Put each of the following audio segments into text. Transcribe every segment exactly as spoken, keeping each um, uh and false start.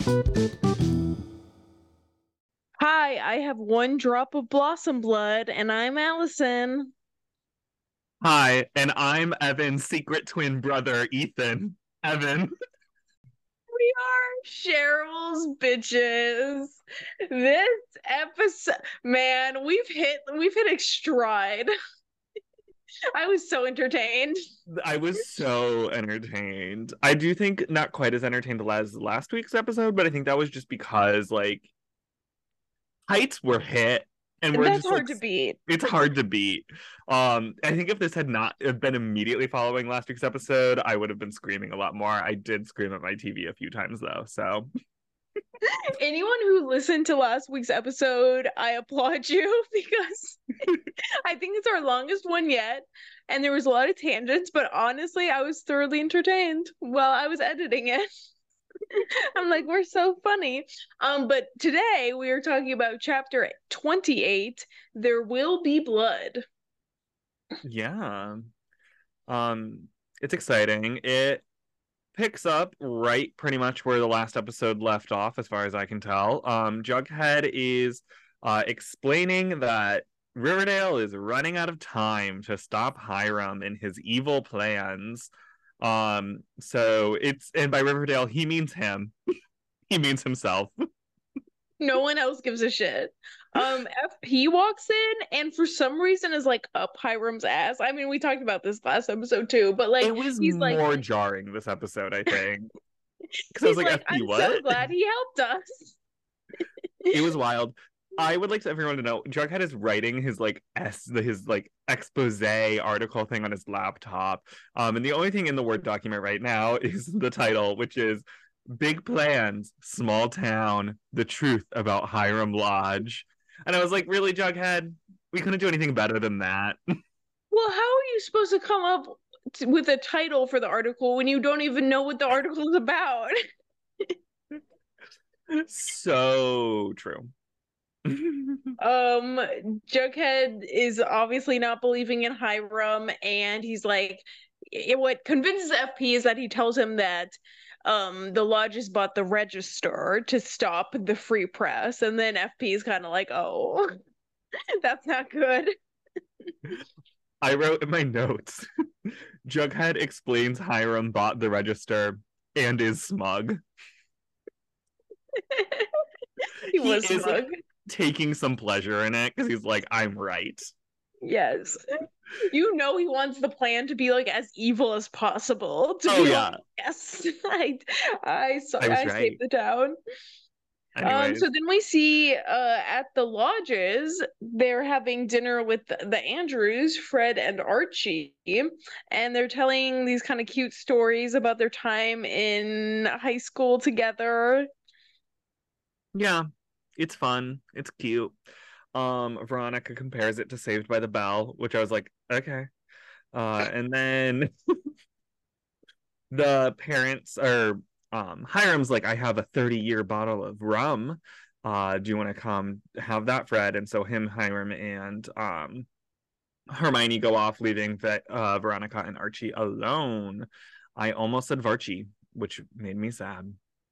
Hi, I have one drop of blossom blood, and I'm Allison. Hi, and I'm Evan's secret twin brother, Ethan. Evan. We are Cheryl's bitches. This episode, man, we've hit we've hit a stride. I was so entertained. I was so entertained. I do think not quite as entertained as last week's episode, but I think that was just because like heights were hit and we're That's just like hard to beat. it's hard to beat. Um, I think if this had not been immediately following last week's episode, I would have been screaming a lot more. I did scream at my T V a few times though, so Anyone who listened to last week's episode, I applaud you because I think it's our longest one yet. And there was a lot of tangents, but honestly, I was thoroughly entertained while I was editing it. I'm like, we're so funny. Um, but today we are talking about chapter twenty-eight, There Will Be Blood. yeah. Um, it's exciting. It picks up right pretty much where the last episode left off, as far as I can tell. Um, Jughead is uh, explaining that Riverdale is running out of time to stop Hiram in his evil plans. Um, so it's, and by Riverdale, he means him. He means himself. No one else gives a shit. Um, F P walks in and for some reason is like up Hiram's ass. I mean, we talked about this last episode too, but like It was he's like more jarring this episode, I think. Because I was he's like, like, F P, I'm so what? glad he helped us. It was wild. I would like everyone to know Jughead is writing his like s his like expose article thing on his laptop. Um, and the only thing in the Word document right now is the title, which is "Big Plans, Small Town: The Truth About Hiram Lodge." And I was like, really, Jughead? We couldn't do anything better than that. Well, how are you supposed to come up t- with a title for the article when you don't even know what the article is about? So true. Um, Jughead is obviously not believing in Hiram, and he's like, it, what convinces F P is that he tells him that um the lodges bought the Register to stop the free press, and then F P is kind of like, oh, that's not good. I wrote in my notes Jughead explains Hiram bought the register and is smug. He He was is like smug. taking some pleasure in it because he's like, I'm right. Yes. You know he wants the plan to be like as evil as possible. To Oh be like, yeah, yes, I I I was I saved right. the town. Um, Anyways, so then we see uh at the lodges, they're having dinner with the, the Andrews, Fred and Archie, and they're telling these kind of cute stories about their time in high school together. yeah, it's fun. It's cute. Um, Veronica compares it to Saved by the Bell, which I was like, okay. Uh, and then the parents are um Hiram's like, I have a thirty year bottle of rum. Uh, do you want to come have that, Fred? And so him, Hiram, and um Hermione go off, leaving Ve- uh, Veronica and Archie alone. I almost said Varchie, which made me sad.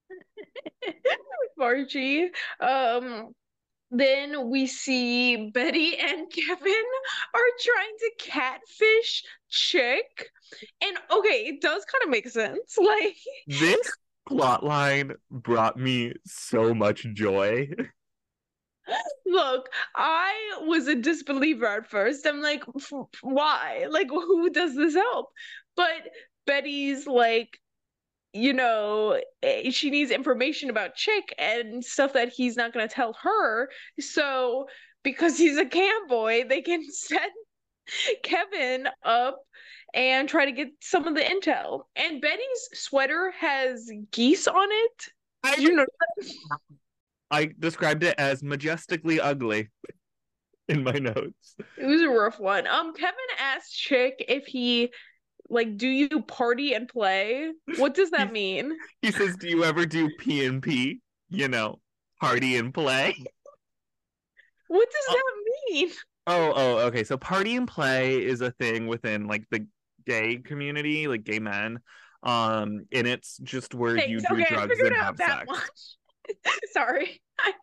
Archie. Um, then we see Betty and Kevin are trying to catfish Chick. And okay, it does kind of make sense. Like, This plot line brought me so much joy. look, I was a disbeliever at first. I'm like, why? Like, who does this help? But Betty's like, you know, eh, she needs information about Chick and stuff that he's not going to tell her. So, because he's a cam boy, they can set Kevin up and try to get some of the intel. And Betty's sweater has geese on it. I Did you know? I described it as majestically ugly in my notes. It was a rough one. Um, Kevin asked Chick if he like, do you party and play? What does that He, mean? he says, "Do you ever do P and P? You know, party and play." What does Oh, that mean? oh, oh, okay. So party and play is a thing within like the gay community, like gay men. Um, and it's just where you Thanks. do Okay, I drugs figured and out have that sex. much. Sorry.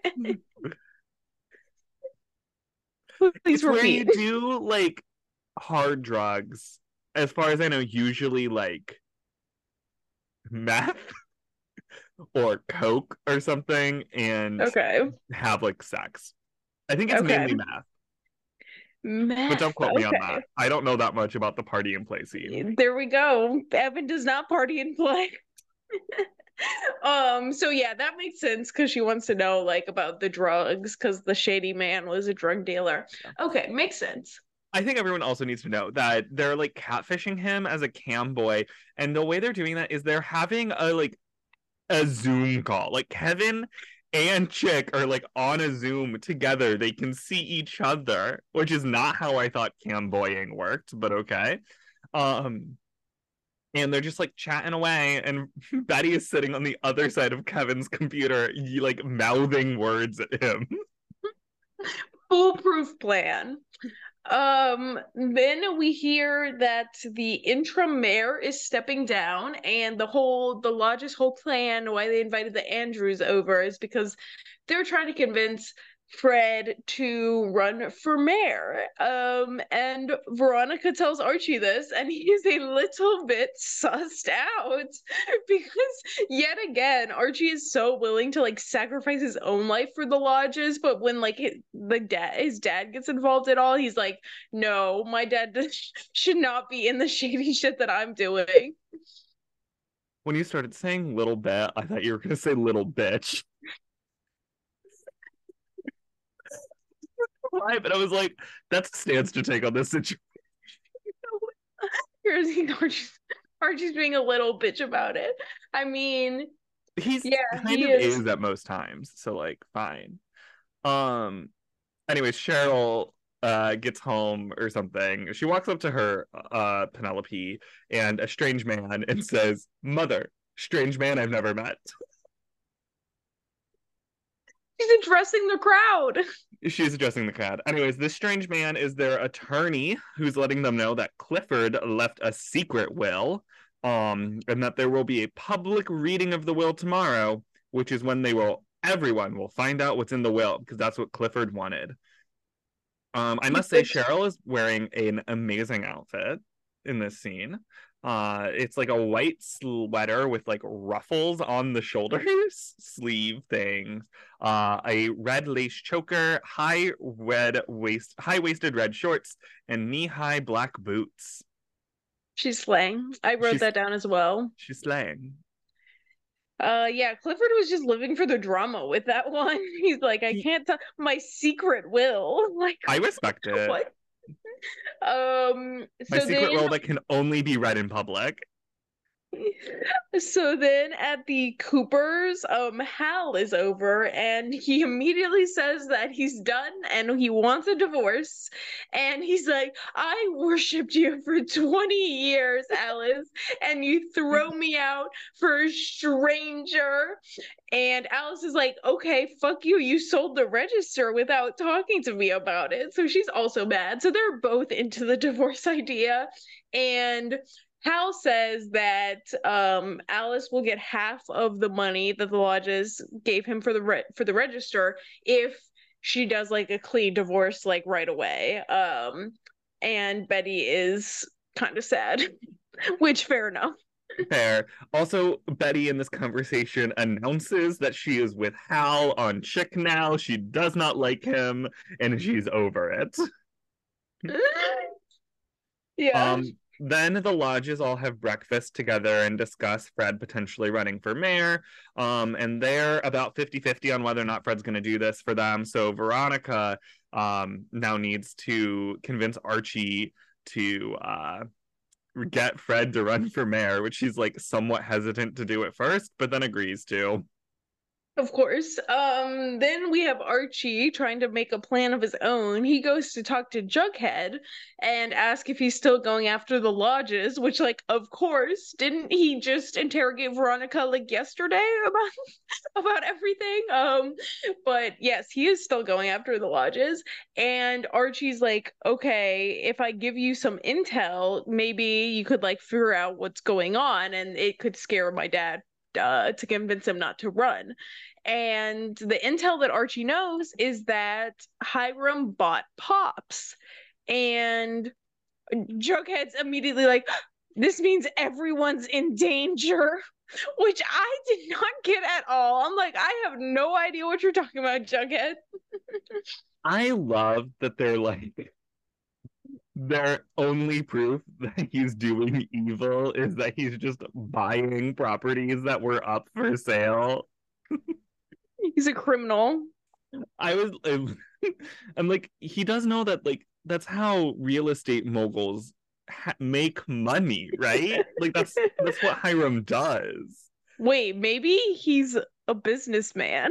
Please It's where you repeat. do like hard drugs, as far as I know, usually like meth or coke or something, and Okay. have like sex. I think it's Okay. mainly meth, but don't Meth. quote me on Okay. that. I don't know that much about the party and play scene. There we go. Evan does not party and play. um so yeah, that makes sense because she wants to know like about the drugs because the shady man was a drug dealer. Okay, makes sense. I think everyone also needs to know that they're like catfishing him as a cam boy, and the way they're doing that is they're having a like a Zoom call. Like Kevin and Chick are like on a Zoom together. They can see each other, which is not how I thought camboying worked, but okay. Um, and they're just like chatting away, and Betty is sitting on the other side of Kevin's computer, like mouthing words at him. Foolproof plan. Um, then we hear that the interim mayor is stepping down, and the whole the lodge's whole plan why they invited the Andrews over is because they're trying to convince Fred to run for mayor. Um, and Veronica tells Archie this, and he's a little bit sussed out because yet again, Archie is so willing to like sacrifice his own life for the lodges, but when like his, the dad, his dad gets involved at all, he's like, "No, my dad should not be in the shady shit that I'm doing." When you started saying little bit, I thought you were going to say little bitch. Why? But I was like, that's a stance to take on this situation. Archie's, Archie's being a little bitch about it. I mean, He's yeah, kind he of is. is at most times, so like fine. Um, anyways, Cheryl uh gets home or something. She walks up to her uh Penelope and a strange man and says, "Mother, strange man I've never met." She's addressing the crowd. She's addressing the crowd. Anyways, this strange man is their attorney who's letting them know that Clifford left a secret will, um, and that there will be a public reading of the will tomorrow, which is when they will everyone will find out what's in the will because that's what Clifford wanted. Um, I must say, Which Cheryl is wearing an amazing outfit in this scene. Uh, it's like a white sweater with like ruffles on the shoulders, sleeve things, uh, a red lace choker, high red waist, high waisted red shorts, and knee high black boots. she's slaying. I wrote She's that down as well. she's slaying. Uh, yeah, Clifford was just living for the drama with that one. He's like, I He, can't tell my secret will. Like, I respect it. what? Um, My so secret then will that can only be read in public. So then at the Coopers, um, Hal is over and he immediately says that he's done and he wants a divorce. And he's like, I worshipped you for twenty years, Alice, and you throw me out for a stranger. And Alice is like, okay, fuck you. You sold the register without talking to me about it. So she's also mad. So they're both into the divorce idea. And Hal says that um, Alice will get half of the money that the lodges gave him for the re- for the register if she does like a clean divorce like right away. Um, and Betty is kind of sad, which fair enough. Fair. Also, Betty in this conversation announces that she is with Hal on Chick now. She does not like him and she's over it. Yeah. Um, then the lodges all have breakfast together and discuss Fred potentially running for mayor. Um, and they're about fifty fifty on whether or not Fred's going to do this for them. So Veronica um, now needs to convince Archie to uh, get Fred to run for mayor, which he's like somewhat hesitant to do at first, but then agrees to. Of course. Um, then we have Archie trying to make a plan of his own. He goes to talk to Jughead and ask if he's still going after the lodges, which, like, of course, didn't he just interrogate Veronica like yesterday about about everything? Um, but yes, he is still going after the lodges. And Archie's like, okay, if I give you some intel, maybe you could like figure out what's going on and it could scare my dad. uh, to convince him not to run. And the intel that Archie knows is that Hiram bought Pops. And Jughead's immediately like, this means everyone's in danger, which I did not get at all. I'm like, I have no idea what you're talking about, Jughead. I love that they're like, their only proof that he's doing evil is that he's just buying properties that were up for sale. He's a criminal. I was, I'm like, he does know that, like, that's how real estate moguls ha- make money, right? Like, that's that's what Hiram does. Wait, maybe he's a businessman.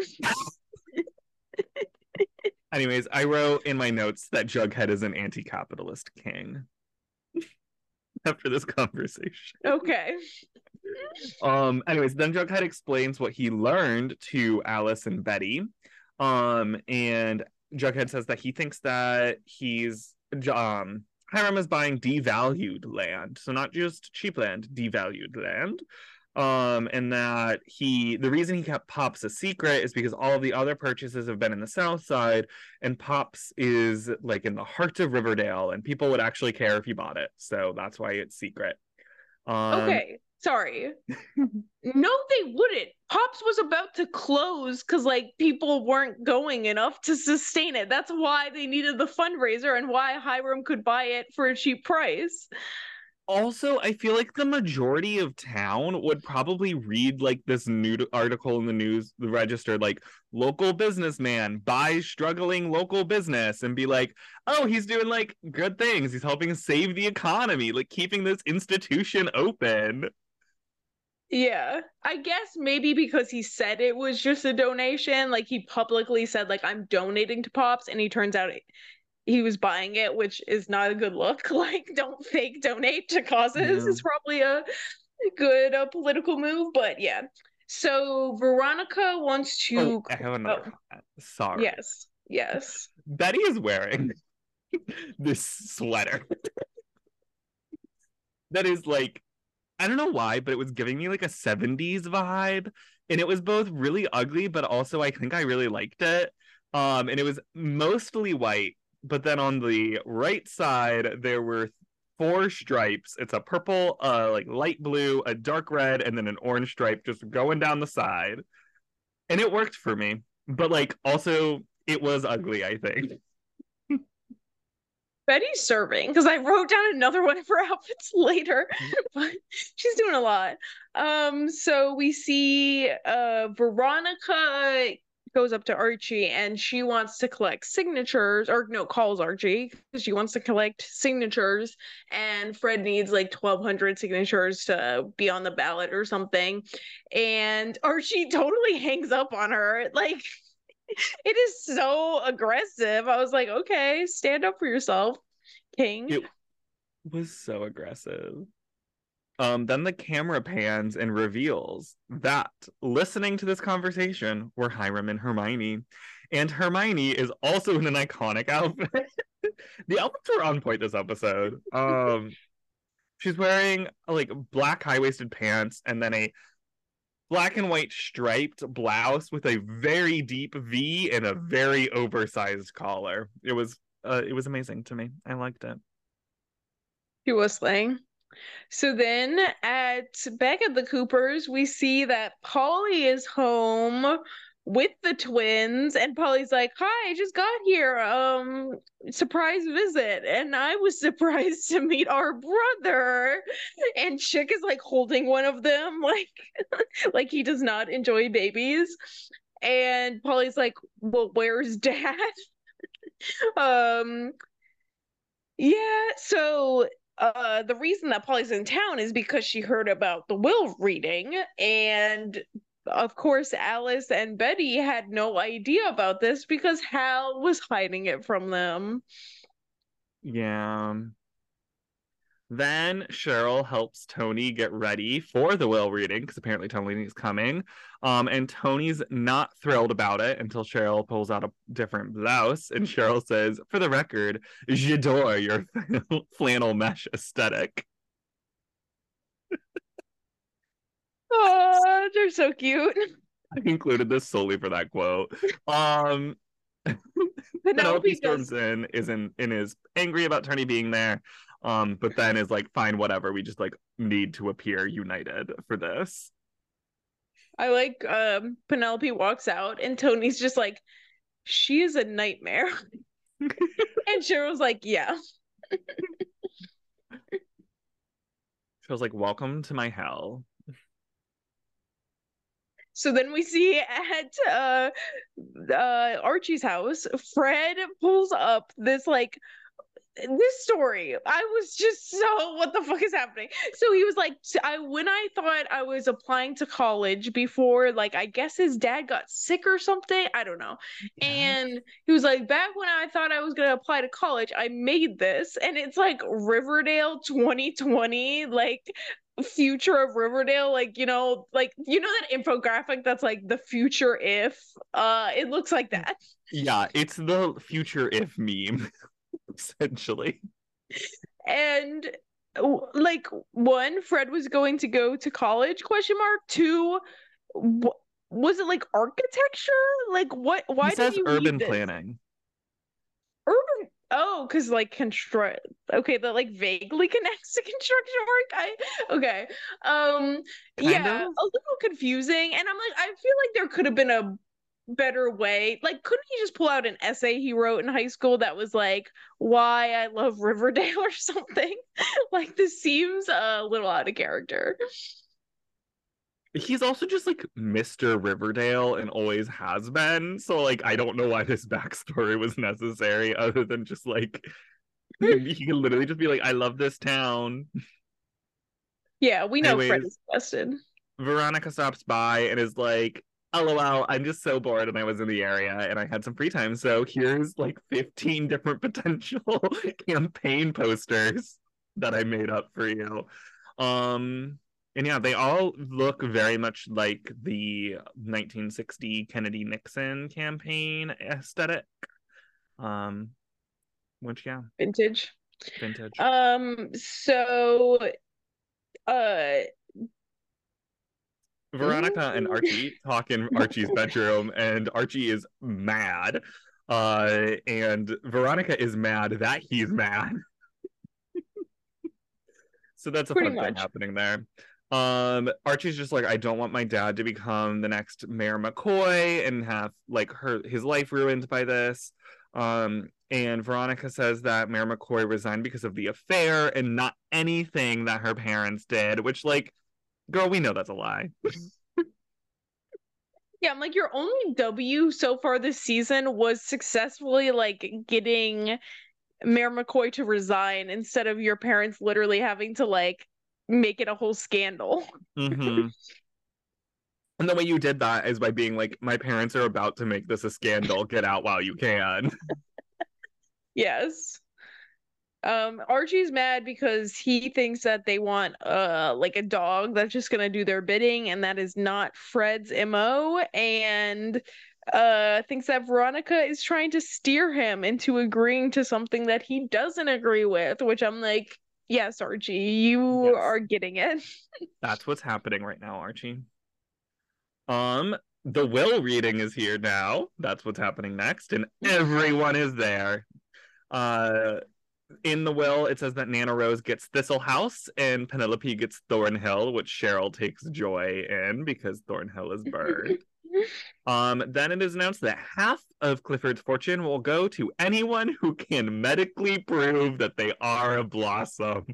Anyways, I wrote in my notes that Jughead is an anti-capitalist king after this conversation. Okay. Um, anyways, then Jughead explains what he learned to Alice and Betty. Um, and Jughead says that he thinks that he's um Hiram is buying devalued land. So not just cheap land, devalued land. Um, and that he the reason he kept Pops a secret is because all of the other purchases have been in the South Side, and Pops is like in the heart of Riverdale, and people would actually care if you bought it. So that's why it's secret. Um, okay, sorry. No, they wouldn't. Pops was about to close because like people weren't going enough to sustain it. That's why they needed the fundraiser and why Hiram could buy it for a cheap price. Also, I feel like the majority of town would probably read like this new article in the news, the Register, like local businessman buys struggling local business, and be like, oh, he's doing like good things. He's helping save the economy, like keeping this institution open. Yeah, I guess maybe because he said it was just a donation, like he publicly said like I'm donating to Pops, and he turns out it, he was buying it, which is not a good look. Like, don't fake donate to causes. Yeah. It's probably a good uh, political move, but yeah. So Veronica wants to. Oh, I have another Oh, comment. Sorry. yes, yes. Betty is wearing this sweater that is like, I don't know why, but it was giving me like a seventies vibe. And it was both really ugly, but also I think I really liked it. Um, and it was mostly white, but then on the right side, there were four stripes. It's a purple, uh, like light blue, a dark red, and then an orange stripe just going down the side. And it worked for me. But like also it was ugly, I think. Betty's serving because I wrote down another one of her outfits later, but she's doing a lot. Um, so we see uh Veronica goes up to Archie and she wants to collect signatures, or no, calls Archie because she wants to collect signatures, and Fred needs like twelve hundred signatures to be on the ballot or something. And Archie totally hangs up on her. Like, it is so aggressive. I was like, okay, stand up for yourself, King. It was so aggressive. Um, then the camera pans and reveals that listening to this conversation were Hiram and Hermione. And Hermione is also in an iconic outfit. The outfits were on point this episode. Um, she's wearing like black high-waisted pants and then a black and white striped blouse with a very deep V and a very oversized collar. It was uh, it was amazing to me. I liked it. She was slaying. So then at back at the Coopers, we see that Polly is home with the twins, and Polly's like, hi, I just got here, um surprise visit, and I was surprised to meet our brother. And Chick is like holding one of them like like he does not enjoy babies, and Polly's like, well, where's dad? um yeah, so uh the reason that Polly's in town is because she heard about the will reading, and of course Alice and Betty had no idea about this because Hal was hiding it from them. Yeah. Then Cheryl helps Tony get ready for the will reading because apparently Tony's coming. Um, and Tony's not thrilled about it until Cheryl pulls out a different blouse. And Cheryl says, for the record, j'adore your flannel mesh aesthetic. Oh, they're so cute. I included this solely for that quote. Um, Penelope Penelope storms does. in, is in, and is angry about Tony being there, um, but then is like, fine, whatever. We just like need to appear united for this. I like um Penelope walks out and Tony's just like, she is a nightmare. And Cheryl's like, yeah. She was like, welcome to my hell. So then we see at uh, uh Archie's house, Fred pulls up this like this story. I was just so, what the fuck is happening? So he was like, I when I thought I was applying to college before, like I guess his dad got sick or something. I don't know. Yes. And he was like, back when I thought I was gonna apply to college, I made this, and it's like Riverdale twenty twenty, like future of Riverdale, like you know, like you know that infographic that's like the future if. Uh, it looks like that. Yeah, it's the future if meme. Essentially. And like one, Fred was going to go to college, question mark. Two, wh- was it like architecture? Like what, why He did says you urban need this? planning. Urban, oh, because like construct, okay, that like vaguely connects to construction work. I okay. Um Kind yeah, of. a little confusing. And I'm like, I feel like there could have been a better way. Like, couldn't he just pull out an essay he wrote in high school that was like, why I love Riverdale or something? Like, this seems a little out of character. He's also just like Mister Riverdale and always has been. So like I don't know why this backstory was necessary other than just like he can literally just be like, I love this town. Yeah, we know Fred Anyways, is invested. Veronica stops by and is like, LOL, I'm just so bored and I was in the area and I had some free time. So here's like fifteen different potential campaign posters that I made up for you. Um and yeah, they all look very much like the nineteen sixty Kennedy Nixon campaign aesthetic. Um which yeah, Vintage. vintage. Um, so uh Veronica and Archie talk in Archie's bedroom, and Archie is mad. Uh, and Veronica is mad that he's mad. So that's a pretty fun thing much. happening there. Um, Archie's just like, I don't want my dad to become the next Mayor McCoy and have like her his life ruined by this. Um, and Veronica says that Mayor McCoy resigned because of the affair and not anything that her parents did, which like, girl, we know that's a lie. Yeah, I'm like, your only W so far this season was successfully like getting Mayor McCoy to resign instead of your parents literally having to like make it a whole scandal. Mm-hmm. And the way you did that is by being like, my parents are about to make this a scandal. Get out while you can. Yes. Um, Archie's mad because he thinks that they want uh like a dog that's just gonna do their bidding, and that is not Fred's M O, and uh thinks that Veronica is trying to steer him into agreeing to something that he doesn't agree with, which I'm like, yes, Archie, you Yes. are getting it. That's what's happening right now, Archie. Um, the will reading is here now. That's what's happening next, and everyone is there. Uh in the will, it says that Nana Rose gets Thistle House and Penelope gets Thornhill, which Cheryl takes joy in because Thornhill is burned. Um, then it is announced that half of Clifford's fortune will go to anyone who can medically prove that they are a Blossom.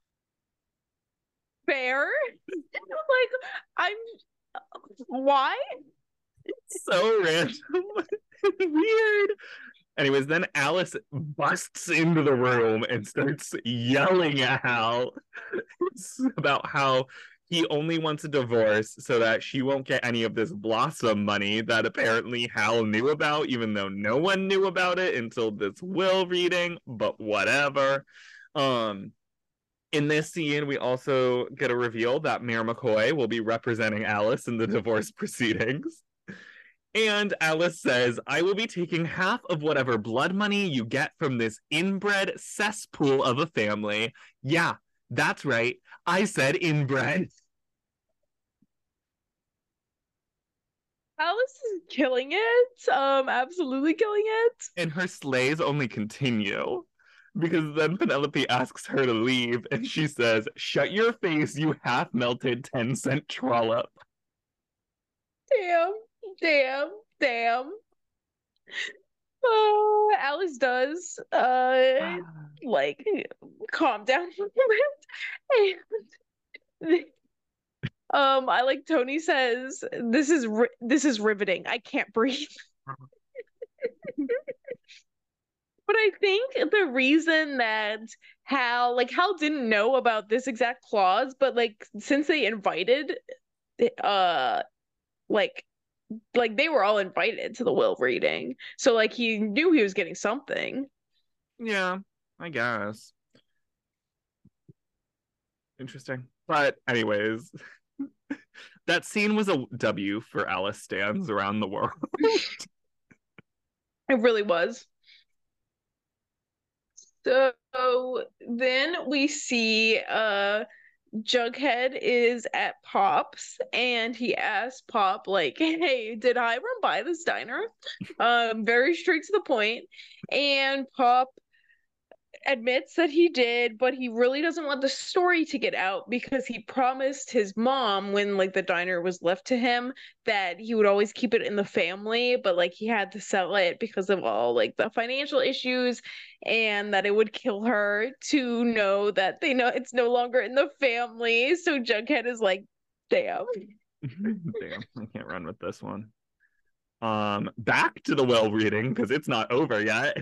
Fair. Like, I'm why? So random. Weird. Anyways, then Alice busts into the room and starts yelling at Hal about how he only wants a divorce so that she won't get any of this Blossom money that apparently Hal knew about, even though no one knew about it until this will reading, but whatever. Um, in this scene, we also get a reveal that Mayor McCoy will be representing Alice in the divorce proceedings. And Alice says, I will be taking half of whatever blood money you get from this inbred cesspool of a family. Yeah, that's right. I said inbred. Alice is killing it. Um, absolutely killing it. And her slays only continue. Because then Penelope asks her to leave, and she says, "Shut your face, you half melted ten cent trollop." Damn, damn, damn. Oh, Alice does uh like calm down a little bit. um, I like Tony says, "This is ri- this is riveting. I can't breathe." But I think the reason that Hal, like Hal didn't know about this exact clause, but like since they invited, uh, like, like they were all invited to the will reading, so like he knew he was getting something. Yeah, I guess. Interesting. But anyways, that scene was a W for Alice stands around the world. It really was. So then we see uh Jughead is at Pop's and he asks Pop, like, "Hey, did I run by this diner?" Um, very straight to the point. And Pop admits that he did, but he really doesn't want the story to get out because he promised his mom when like the diner was left to him that he would always keep it in the family, but like he had to sell it because of all like the financial issues and that it would kill her to know that they know it's no longer in the family. So Jughead is like, damn. Damn, I can't run with this one. Um, back to the well reading because it's not over yet.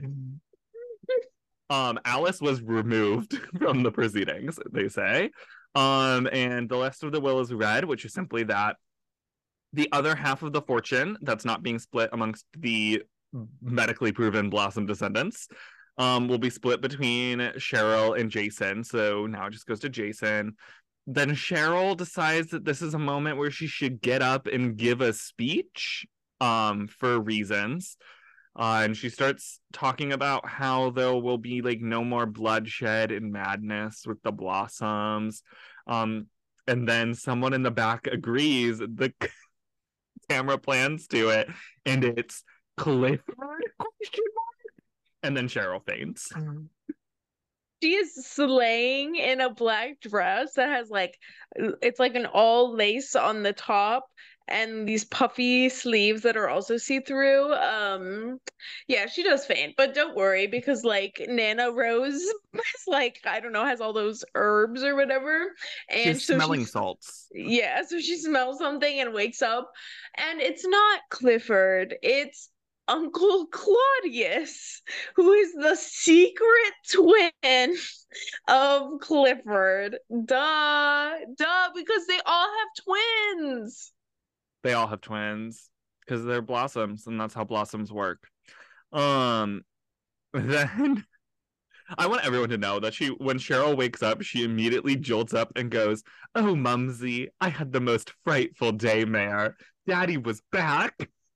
Um, Alice was removed from the proceedings, they say. Um, and the rest of the will is read, which is simply that the other half of the fortune that's not being split amongst the medically proven Blossom descendants um, will be split between Cheryl and Jason. So now it just goes to Jason. Then Cheryl decides that this is a moment where she should get up and give a speech um, for reasons. Uh, and she starts talking about how there will be like no more bloodshed and madness with the Blossoms. Um, and then someone in the back agrees. The camera plans to it, and it's Clifford? And then Cheryl faints. She is slaying in a black dress that has like it's like an all lace on the top and these puffy sleeves that are also see-through. Um yeah, she does faint, but don't worry because like Nana Rose is like I don't know, has all those herbs or whatever. And She's so smelling she's salts. yeah, so she smells something and wakes up and it's not Clifford, it's Uncle Claudius, who is the secret twin of Clifford. Duh, duh, because they all have twins. They all have twins because they're blossoms, and that's how blossoms work. Um, then I want everyone to know that she, when Cheryl wakes up, she immediately jolts up and goes, "Oh, Mumsy, I had the most frightful day, Mayor. Daddy was back."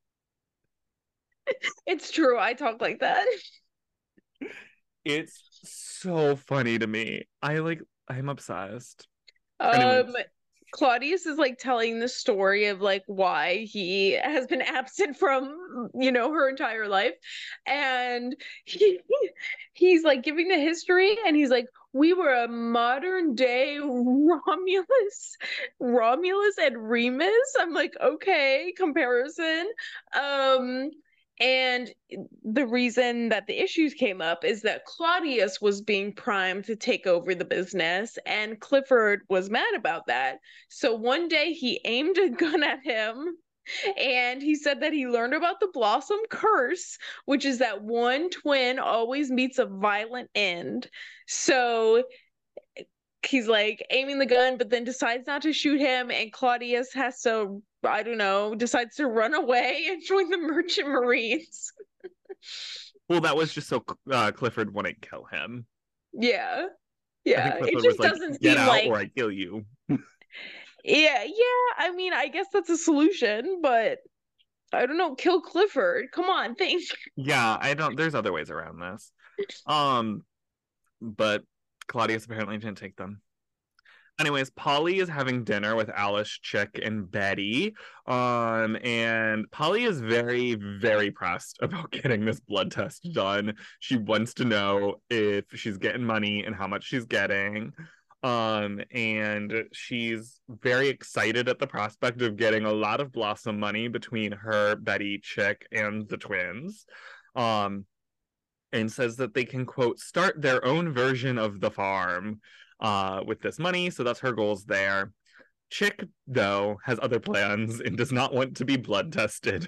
It's true, I talk like that. It's so funny to me. I like, I'm obsessed. Anyways, Um, Claudius is like telling the story of like why he has been absent from, you know, her entire life. And he he's like giving the history and he's like, "We were a modern day Romulus, Romulus and Remus." I'm like, okay, comparison. Um, and the reason that the issues came up is that Claudius was being primed to take over the business, and Clifford was mad about that. So one day he aimed a gun at him, and he said that he learned about the Blossom Curse, which is that one twin always meets a violent end. So he's like aiming the gun, but then decides not to shoot him, and Claudius has to, I don't know, decides to run away and join the Merchant Marines. well, that was just so uh, Clifford wouldn't kill him. Yeah. I think Yeah. It Clifford was just like, doesn't "Get seem out like or I kill you." yeah, yeah. I mean, I guess that's a solution, but I don't know, kill Clifford. Come on, think. Yeah, I don't. There's other ways around this. Um, but Claudius apparently didn't take them. Anyways, Polly is having dinner with Alice, Chick, and Betty. Um, and Polly is very, very pressed about getting this blood test done. She wants to know if she's getting money and how much she's getting. Um, and she's very excited at the prospect of getting a lot of Blossom money between her, Betty, Chick, and the twins. Um, and says that they can, quote, start their own version of the farm uh, with this money. So that's her goals there. Chick, though, has other plans and does not want to be blood tested.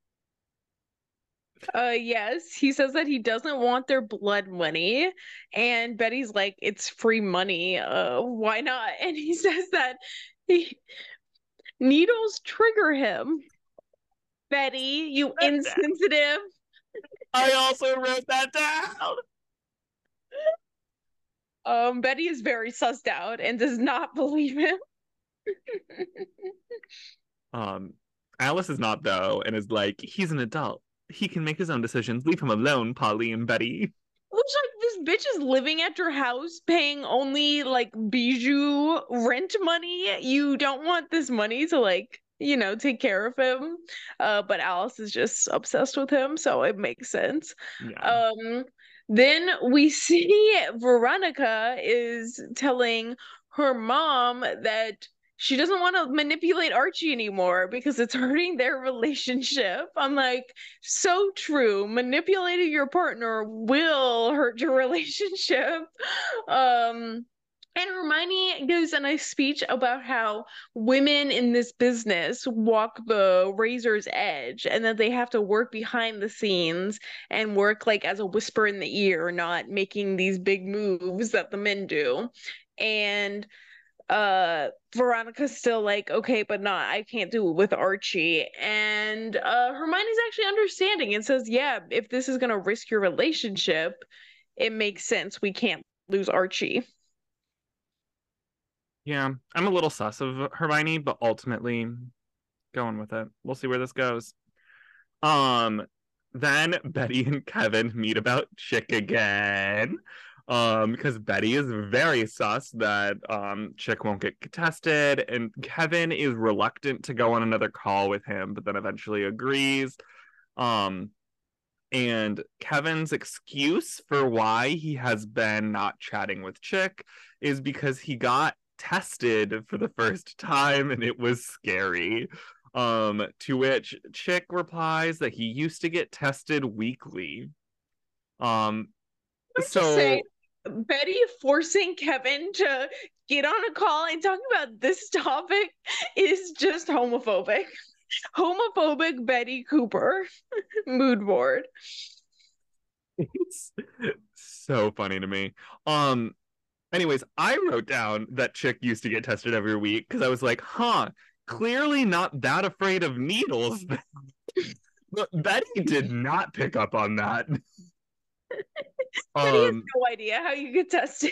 Uh yes, he says that he doesn't want their blood money, and Betty's like, it's free money. Uh why not? And he says that he, needles trigger him. Betty, you insensitive. I also wrote that down. Um Betty is very sussed out and does not believe him. um Alice is not, though, and is like, he's an adult. He can make his own decisions. Leave him alone, Polly and Betty. Looks like this bitch is living at your house paying only like bijou rent money. You don't want this money to like, you know, take care of him. Uh, but Alice is just obsessed with him, so it makes sense. Yeah. Um, then we see Veronica is telling her mom that she doesn't want to manipulate Archie anymore because it's hurting their relationship. I'm like, so true. Manipulating your partner will hurt your relationship. Um, and Hermione gives a nice speech about how women in this business walk the razor's edge and that they have to work behind the scenes and work like as a whisper in the ear, not making these big moves that the men do. And uh Veronica's still like, okay, but not, I can't do it with Archie. And uh Hermione's actually understanding and says, yeah, if this is gonna risk your relationship, it makes sense. We can't lose Archie. Yeah, I'm a little sus of Hermione, but ultimately going with it. We'll see where this goes. Um, then Betty and Kevin meet about Chick again. Um, because Betty is very sus that um Chick won't get tested, and Kevin is reluctant to go on another call with him, but then eventually agrees. Um, and Kevin's excuse for why he has been not chatting with Chick is because he got tested for the first time and it was scary. Um, to which Chick replies that he used to get tested weekly. Um, so Say, Betty forcing Kevin to get on a call and talk about this topic is just homophobic. Homophobic Betty Cooper. Mood board. it's so funny to me. Um, anyways, I wrote down that Chick used to get tested every week because I was like, huh, clearly not that afraid of needles. But Betty did not pick up on that. Betty has Um, no idea how you get tested.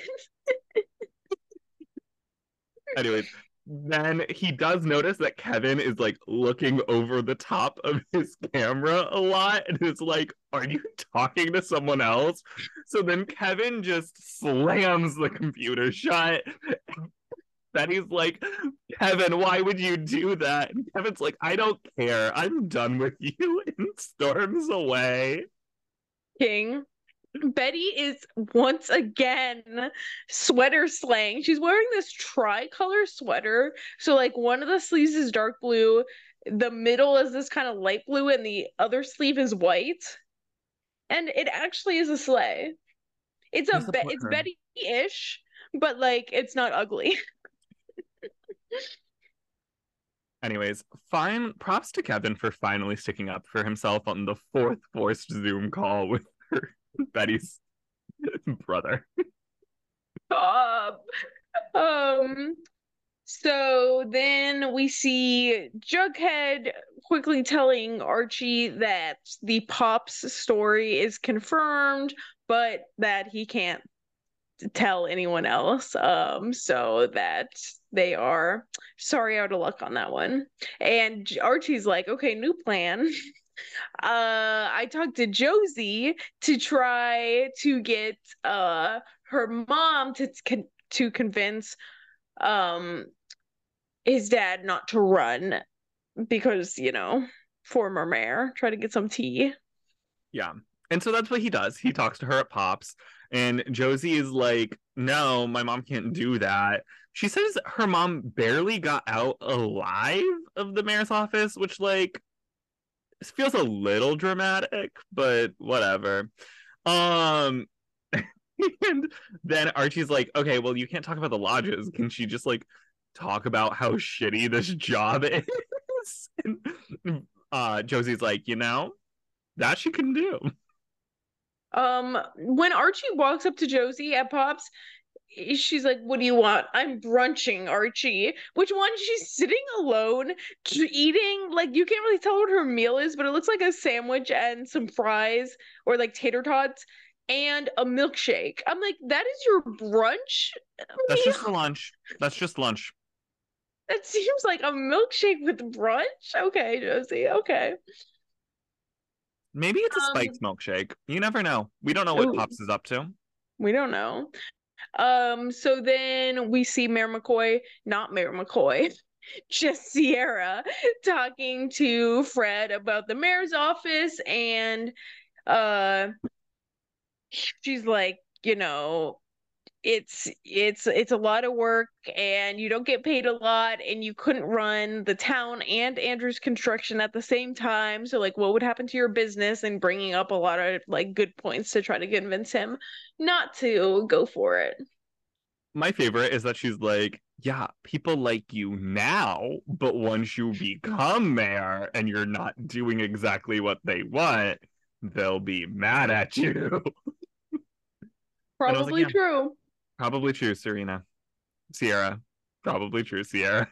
anyways, then he does notice that Kevin is like looking over the top of his camera a lot and is like, are you talking to someone else? So then Kevin just slams the computer shut. Betty's like, Kevin, why would you do that? And Kevin's like, I don't care. I'm done with you, and storms away. King. Betty is once again sweater slang. She's wearing this tricolor sweater. So, like, one of the sleeves is dark blue, the middle is this kind of light blue, and the other sleeve is white. And it actually is a sleigh. It's a be- it's Betty-ish, but like it's not ugly. Anyways, fine. Props to Kevin for finally sticking up for himself on the fourth forced Zoom call with her, Betty's brother. Stop. Um. So then we see Jughead quickly telling Archie that the Pops story is confirmed, but that he can't tell anyone else. Um, so that they are sorry out of luck on that one. And Archie's like, okay, new plan. uh I talked to Josie to try to get uh her mom to to convince um his dad not to run because, you know, former mayor, try to get some tea. Yeah. And so that's what he does. He talks to her at Pops, and Josie is like, no, my mom can't do that. She says her mom barely got out alive of the mayor's office, which, like, feels a little dramatic, but whatever. Um, and then Archie's like, okay, well, you can't talk about the lodges. Can she just, like, talk about how shitty this job is? And uh, Josie's like, you know, that she can do. Um, when Archie walks up to Josie at Pops, she's like, "What do you want?" "I'm brunching, Archie." Which one? She's sitting alone, eating, like, you can't really tell what her meal is, but it looks like a sandwich and some fries or like tater tots and a milkshake. I'm like, that is your brunch That's just meal? for lunch. That's just lunch. That seems like a milkshake with brunch. Okay, Josie. Okay. Maybe it's a spiked Um, milkshake. You never know. We don't know what ooh, Pops is up to. we don't know. Um, so then we see Mayor McCoy, not Mayor McCoy, just Sierra talking to Fred about the mayor's office, and uh she's like, you know, it's it's it's a lot of work and you don't get paid a lot and you couldn't run the town and Andrew's construction at the same time, so like what would happen to your business, and bringing up a lot of like good points to try to convince him not to go for it. My favorite is that she's like, yeah, people like you now, but once you become mayor and you're not doing exactly what they want, they'll be mad at you. And I was like, Probably yeah, true. probably true, Serena. Sierra. Probably true, Sierra.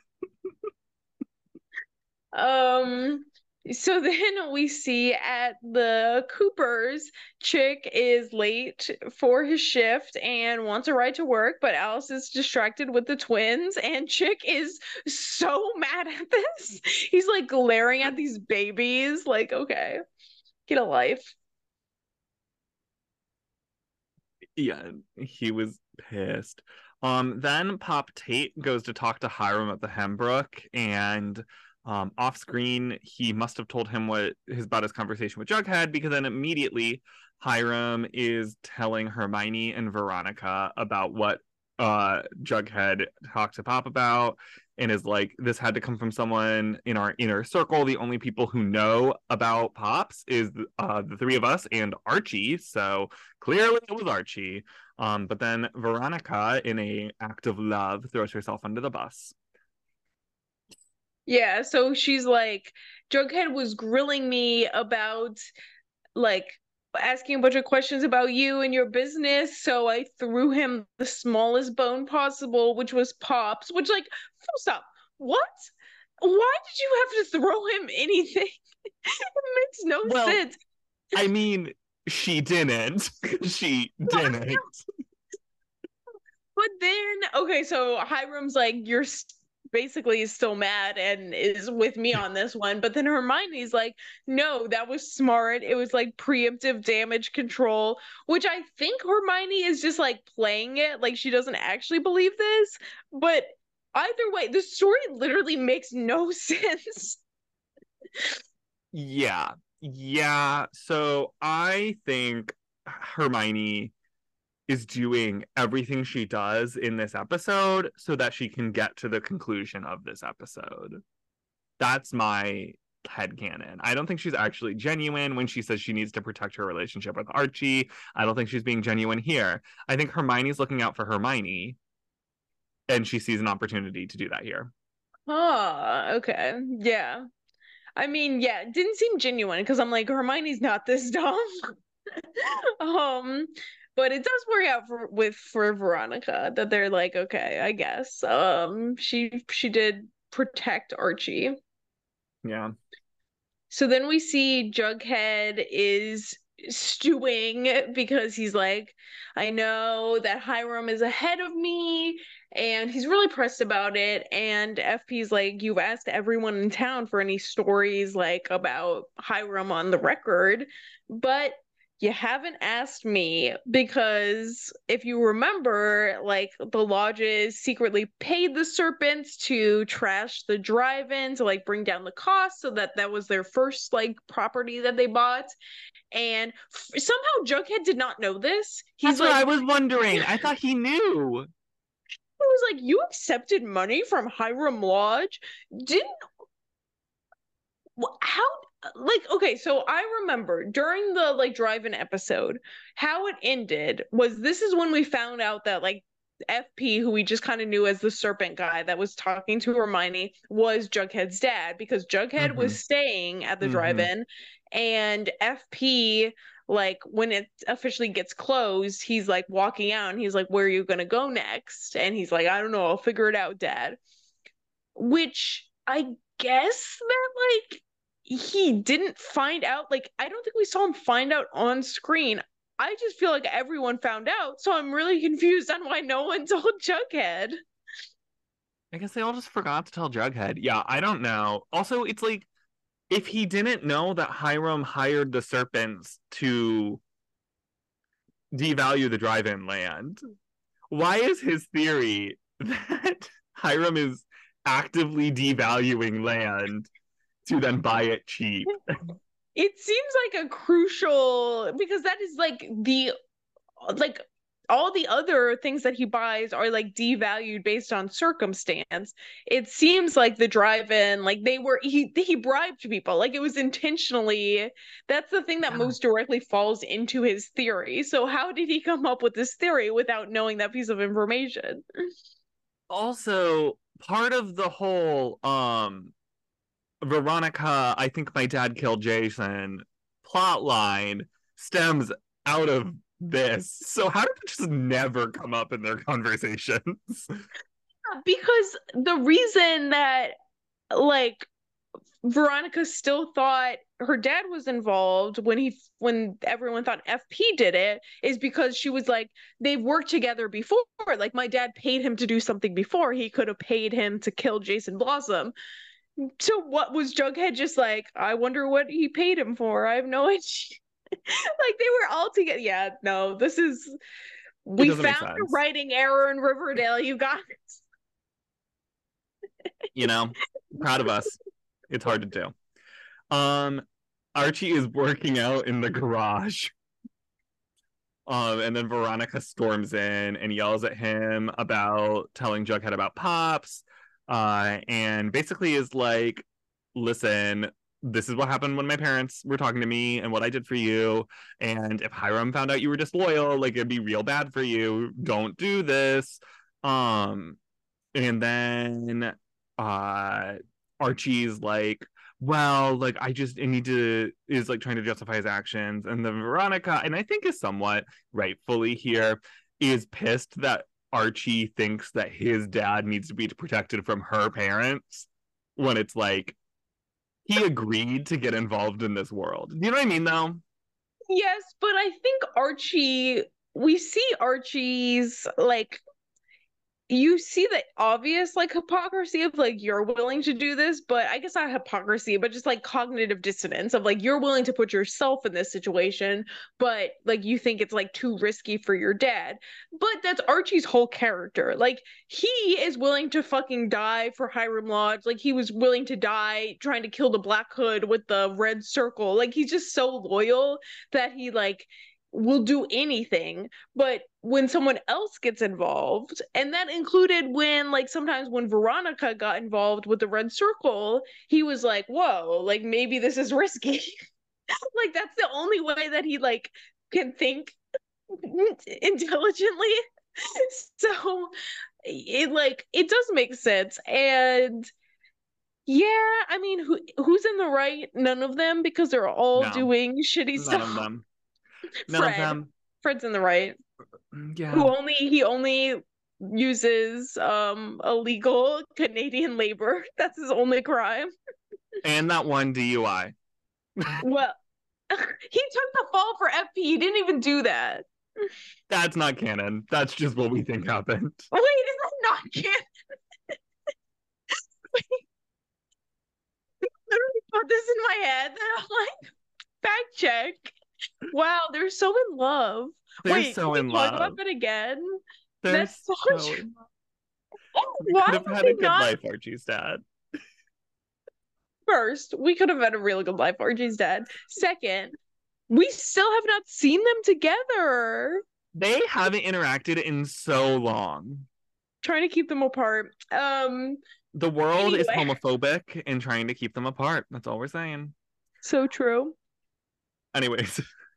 Um, so then we see at the Coopers, Chick is late for his shift and wants a ride to work, but Alice is distracted with the twins, and Chick is so mad at this. He's like glaring at these babies, like, okay, get a life. Yeah, he was pissed. Um, then Pop Tate goes to talk to Hiram at the Hembrook, and um, off screen, he must have told him what his about his conversation with Jughead, because then immediately Hiram is telling Hermione and Veronica about what uh Jughead talked to Pop about, and is like, this had to come from someone in our inner circle. The only people who know about Pops is uh, the three of us and Archie. So clearly it was Archie. Um, but then Veronica, in a act of love, throws herself under the bus. Yeah, so she's like, Jughead was grilling me about like asking a bunch of questions about you and your business, so I threw him the smallest bone possible, which was Pops, which, like, full stop. What? Why did you have to throw him anything? It makes no Well, sense. I mean, she didn't. she didn't. But then, okay, so Hiram's like, you're basically still mad and is with me on this one. But then Hermione's like, no, that was smart. It was like preemptive damage control, which I think Hermione is just like playing it. Like she doesn't actually believe this. But either way, the story literally makes no sense. Yeah. Yeah. So I think Hermione is doing everything she does in this episode so that she can get to the conclusion of this episode. That's my headcanon. I don't think she's actually genuine when she says she needs to protect her relationship with Archie. I don't think she's being genuine here. I think Hermione's looking out for Hermione, and she sees an opportunity to do that here. Oh, okay. Yeah. I mean, yeah, it didn't seem genuine because I'm like, Hermione's not this dumb. um, but it does work out for with for Veronica that they're like, okay, I guess. Um, she she did protect Archie. Yeah. So then we see Jughead is stewing because he's like, I know that Hiram is ahead of me, and he's really pressed about it. And F P's like, you've asked everyone in town for any stories like about Hiram on the record, but you haven't asked me because if you remember, like the lodges secretly paid the serpents to trash the drive-in to like bring down the cost so that that was their first like property that they bought. And f- somehow Jughead did not know this. He's That's what like, I was wondering. I thought he knew. he was like, you accepted money from Hiram Lodge? Didn't how like okay, so I remember during the like drive-in episode, how it ended was this is when we found out that like F P, who we just kind of knew as the serpent guy that was talking to Hermione, was Jughead's dad because Jughead Mm-hmm. was staying at the Mm-hmm. drive-in, and F P, like when it officially gets closed, he's like walking out and he's like, "Where are you gonna go next?" And he's like, "I don't know, I'll figure it out, Dad." Which I guess that like he didn't find out. Like, I don't think we saw him find out on screen. I just feel like everyone found out, so I'm really confused on why no one told Jughead. I guess they all just forgot to tell Jughead. Yeah, I don't know. Also, it's like if he didn't know that Hiram hired the serpents to devalue the drive-in land, why is his theory that Hiram is actively devaluing land to then buy it cheap? It seems like a crucial because that is like the like all the other things that he buys are like devalued based on circumstance. It seems like the drive-in, like they were he he bribed people, like it was intentionally. That's the thing that Yeah. most directly falls into his theory. So how did he come up with this theory without knowing that piece of information? Also, part of the whole um Veronica, I think my dad killed Jason plot line stems out of this. So how did it just never come up in their conversations? Because the reason that like Veronica still thought her dad was involved when he when everyone thought F P did it is because she was like, they've worked together before. Like my dad paid him to do something before. He could have paid him to kill Jason Blossom. So what was Jughead just like, I wonder what he paid him for? I have no idea. Like they were all together. Yeah, no, this is we found a writing error in Riverdale, you guys. You know, proud of us. It's hard to do. Um, Archie is working out in the garage. Um, and then Veronica storms in and yells at him about telling Jughead about Pops. Uh, and basically is like, listen, this is what happened when my parents were talking to me and what I did for you. And if Hiram found out you were disloyal, like it'd be real bad for you. Don't do this. Um, and then uh Archie's like, well, like I just I need to is like trying to justify his actions, and then Veronica, and I think is somewhat rightfully here, is pissed that Archie thinks that his dad needs to be protected from her parents when it's like he agreed to get involved in this world. You know what I mean though? Yes, but I think Archie we see Archie's like you see the obvious like hypocrisy of like you're willing to do this, but I guess not hypocrisy, but just like cognitive dissonance of like you're willing to put yourself in this situation, but like you think it's like too risky for your dad. But that's Archie's whole character. Like he is willing to fucking die for Hiram Lodge. Like he was willing to die trying to kill the Black Hood with the red circle. Like he's just so loyal that he like will do anything. But when someone else gets involved, and that included when like sometimes when Veronica got involved with the red circle, he was like, whoa, like maybe this is risky. Like that's the only way that he like can think intelligently. So it like it does make sense. And yeah, I mean, who who's in the right? None of them, because they're all No, doing shitty none stuff. of them. None Fred. of them. Fred's in the right. Yeah. Who only he only uses um illegal Canadian labor. That's his only crime. And that one D U I. Well, he took the fall for F P. He didn't even do that. That's not canon. That's just what we think happened. Wait, is that not canon? Wait. I literally put this in my head. And I'm like, fact check. Wow, they're so in love. They're Wait, can so we in talk about love. that again? They're That's so so true. in love. We Why could have have had a they good not life, Archie's dad. first? We could have had a really good life, Archie's dad. Second, we still have not seen them together. They haven't interacted in so long. Trying to keep them apart. Um, The world is anyway, homophobic and trying to keep them apart. That's all we're saying. so true. Anyways,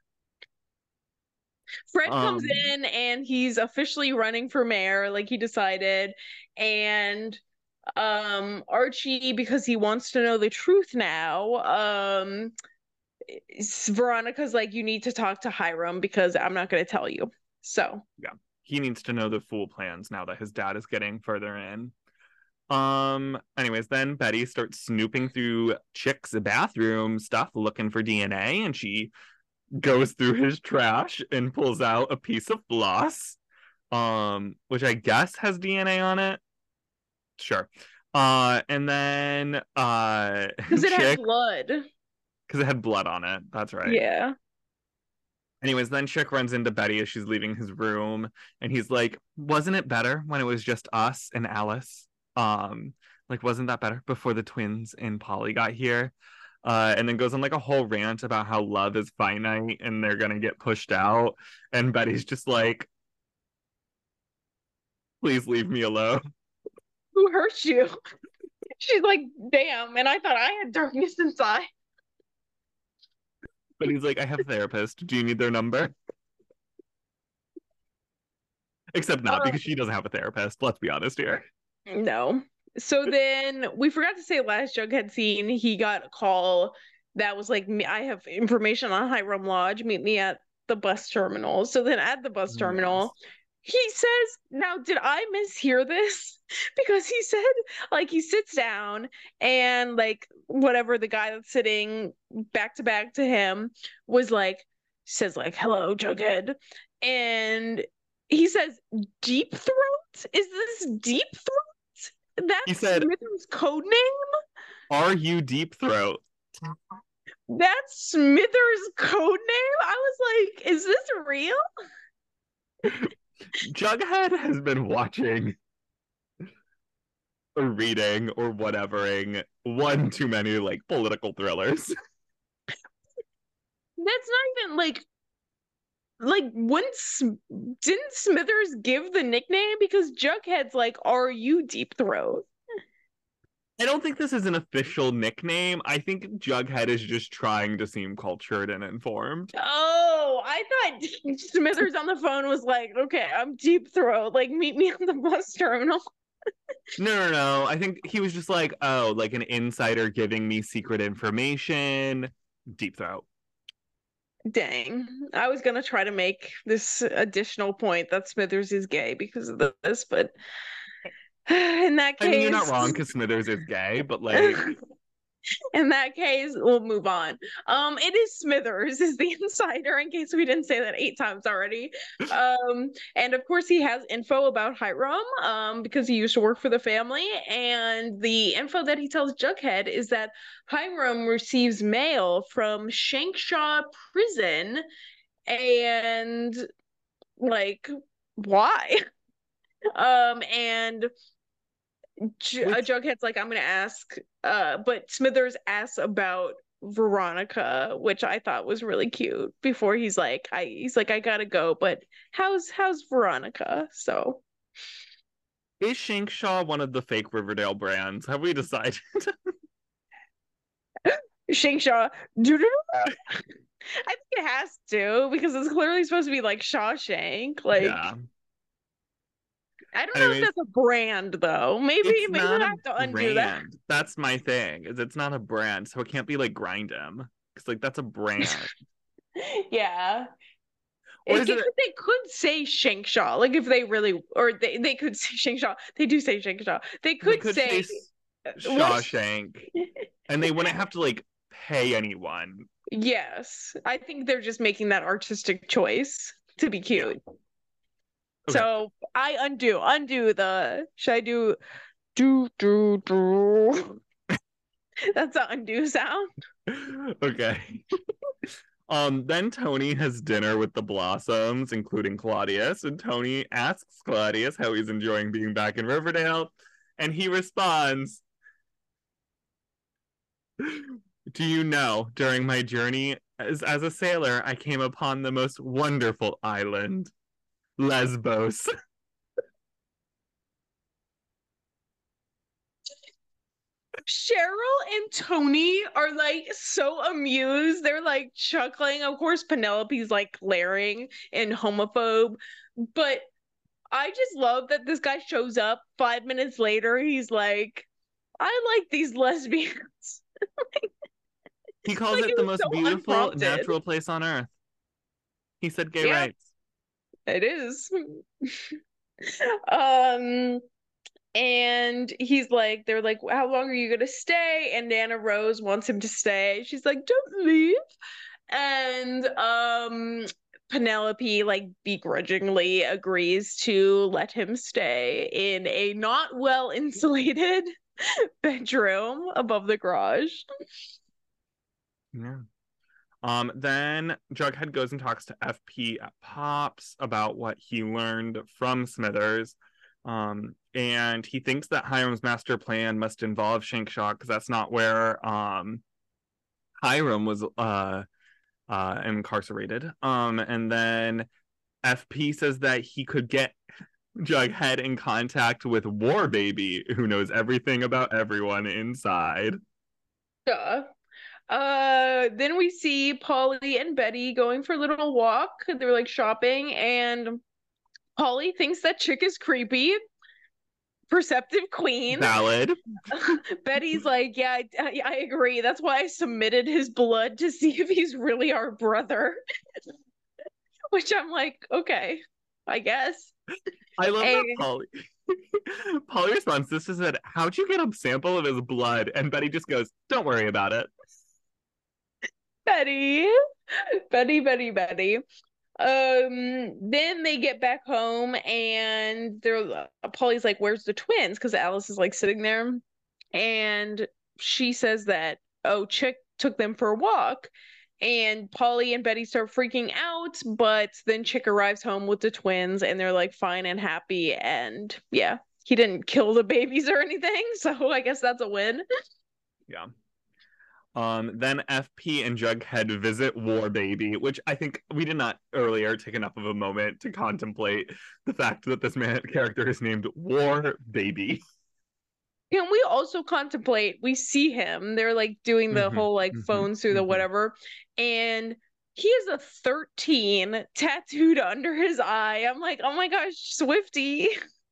Fred comes um, in and he's officially running for mayor, like he decided. And um Archie, because he wants to know the truth now, um Veronica's like, you need to talk to Hiram because I'm not going to tell you. So yeah, he needs to know the full plans now that his dad is getting further in. Um, anyways, then Betty starts snooping through Chick's bathroom stuff looking for D N A, and she goes through his trash and pulls out a piece of floss, um, which I guess has D N A on it. Sure. Uh, and then uh because it had Chick, blood. because it had blood on it. That's right. Yeah. Anyways, then Chick runs into Betty as she's leaving his room, and he's like, "Wasn't it better when it was just us and Alice? Um, like, wasn't that better before the twins and Polly got here?" Uh, and then goes on like a whole rant about how love is finite and they're gonna get pushed out. And Betty's just like, "Please leave me alone." Who hurt you? She's like, damn, and I thought I had darkness inside. But he's like, "I have a therapist. Do you need their number?" Except not, Uh, because she doesn't have a therapist. Let's be honest here. no. So then we forgot to say last Jughead scene, he got a call that was like, I have information on Hiram Lodge. Meet me at the bus terminal. So then at the bus Yes. terminal, he says, now, did I mishear this? Because he said, like, he sits down and, like, whatever the guy that's sitting back to back to him was like, says, like, hello, Jughead. And he says, Deep Throat? Is this Deep Throat? He That's said, Smithers' code name? "Are you Deep Throat?" That's Smithers' code name? I was like, is this real? Jughead has been watching or reading or whatevering one too many like political thrillers. That's not even like like once didn't Smithers give the nickname because Jughead's like, are you Deep Throat? I don't think this is an official nickname. I think Jughead is just trying to seem cultured and informed. Oh, I thought Smithers on the phone was like, okay, I'm Deep Throat. Like, meet me at the bus terminal. No, no, no. I think he was just like, oh, like an insider giving me secret information. Deep Throat. Dang. I was gonna try to make this additional point that Smithers is gay because of this, but in that I mean, you're not case, wrong because Smithers is gay, but like, in that case, we'll move on. Um, it is Smithers is the insider, in case we didn't say that eight times already. Um, and of course he has info about Hiram, um, because he used to work for the family. And the info that he tells Jughead is that Hiram receives mail from Shankshaw Prison, and like, why? Um, and J- uh, which Jughead's like, I'm gonna ask, uh, but Smithers asks about Veronica, which I thought was really cute. Before he's like, I he's like, I gotta go, but how's how's Veronica? So is Shankshaw one of the fake Riverdale brands? Have we decided? Shangshaw, I think it has to because it's clearly supposed to be like Shawshank. Like, Yeah. I don't know if Anyways, that's a brand though. Maybe it's maybe not I a have to undo that. brand. That's my thing. Is it's not a brand, so it can't be like Grind him because like that's a brand. Yeah. Or It, is it? A, they could say Shankshaw, like if they really, or they, they could say Shankshaw. They do say Shankshaw. They they could could say say what? Shawshank, and they wouldn't have to like pay anyone. Yes, I think they're just making that artistic choice to be Yeah. cute. Okay. So I undo, undo the. Should I do do do do? That's the undo sound. Okay. Um, then Tony has dinner with the Blossoms, including Claudius, and Tony asks Claudius how he's enjoying being back in Riverdale, and he responds, "Do you know, during my journey as, as a sailor, I came upon the most wonderful island, Lesbos." Cheryl and Tony are like so amused. They're like chuckling. Of course, Penelope's like glaring and homophobe. But I just love that this guy shows up five minutes later. He's like, I like these lesbians. He calls Like it it the was most so beautiful, unprompted. natural place on earth. He said gay Yeah, rights. it is. um And he's like, they're like, how long are you gonna stay? And Nana Rose wants him to stay. She's like, don't leave. And um Penelope like begrudgingly agrees to let him stay in a not well insulated bedroom above the garage. Yeah. Um, then Jughead goes and talks to F P at Pops about what he learned from Smithers. Um, and he thinks that Hiram's master plan must involve Shankshaw because that's not where um, Hiram was uh, uh, incarcerated. Um, and then F P says that he could get Jughead in contact with War Baby, who knows everything about everyone inside. Duh. Uh, then we see Polly and Betty going for a little walk. They were like shopping, and Polly thinks that chick is creepy. Perceptive queen. Valid. Betty's like, yeah, I, I agree. That's why I submitted his blood to see if he's really our brother. Which I'm like, okay, I guess. I love And that Polly. Polly responds, this is it. How'd you get a sample of his blood? And Betty just goes, don't worry about it. Betty, Betty, Betty, Betty. Um, then they get back home and they're Polly's like, where's the twins? Because Alice is like sitting there, and she says that, oh, Chick took them for a walk. And Polly and Betty start freaking out, but then Chick arrives home with the twins and they're like fine and happy. And yeah, he didn't kill the babies or anything. So I guess that's a win. Yeah. Um, then F P and Jughead visit War Baby, which I think we did not earlier take enough of a moment to contemplate the fact that this man character is named War Baby. Can we also contemplate? We see him. They're like doing the mm-hmm, whole like mm-hmm, phones through the mm-hmm. whatever, and he has a thirteen tattooed under his eye. I'm like, oh my gosh, Swifty.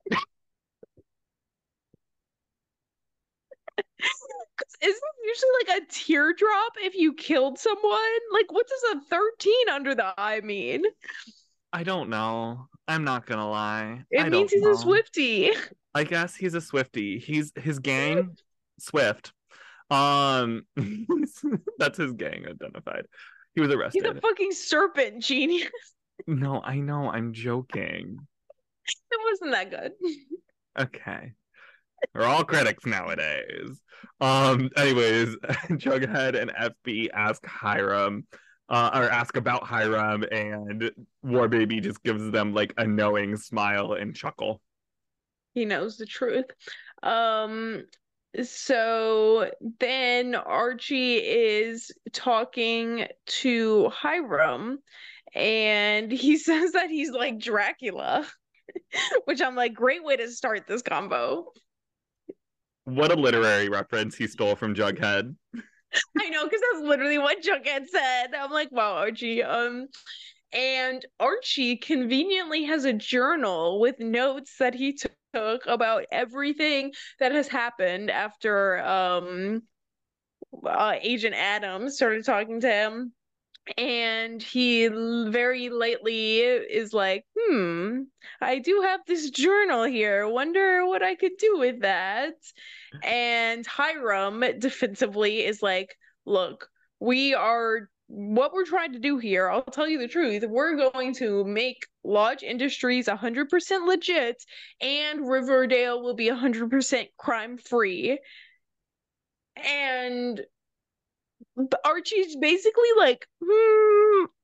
Isn't it usually like a teardrop if you killed someone? Like, what does a thirteen under the eye mean? I don't know. I'm not gonna lie. It I means don't he's know. a Swifty. I guess he's a Swifty. He's his gang, Swift. Um, that's his gang identified. He was arrested. He's a fucking serpent genius. No, I know. I'm joking. It wasn't that good. Okay. We're all critics nowadays. Um, anyways, Jughead and F B ask Hiram, uh, or ask about Hiram, and War Baby just gives them like a knowing smile and chuckle. He knows the truth. Um, so then Archie is talking to Hiram, and he says that he's like Dracula, which I'm like, great way to start this combo. What a literary reference he stole from Jughead. I know, because that's literally what Jughead said. I'm like, wow, Archie. Um, and Archie conveniently has a journal with notes that he took about everything that has happened after um uh, Agent Adams started talking to him. And he very lately is like, hmm, I do have this journal here. Wonder what I could do with that. And Hiram defensively is like, look, we are what we're trying to do here. I'll tell you the truth. We're going to make Lodge Industries one hundred percent legit, and Riverdale will be one hundred percent crime free. And Archie's basically like, hmm,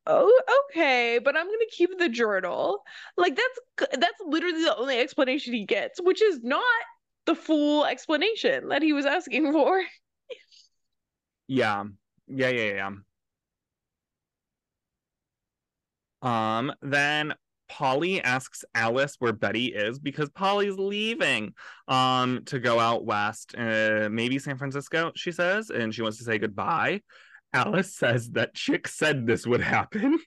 oh, okay, but I'm gonna keep the journal. Like that's that's literally the only explanation he gets, which is not the full explanation that he was asking for. Yeah. Yeah, yeah, yeah. Um, then Polly asks Alice where Betty is because Polly's leaving um to go out west, uh, maybe San Francisco, she says, and she wants to say goodbye. Alice says that Chick said this would happen.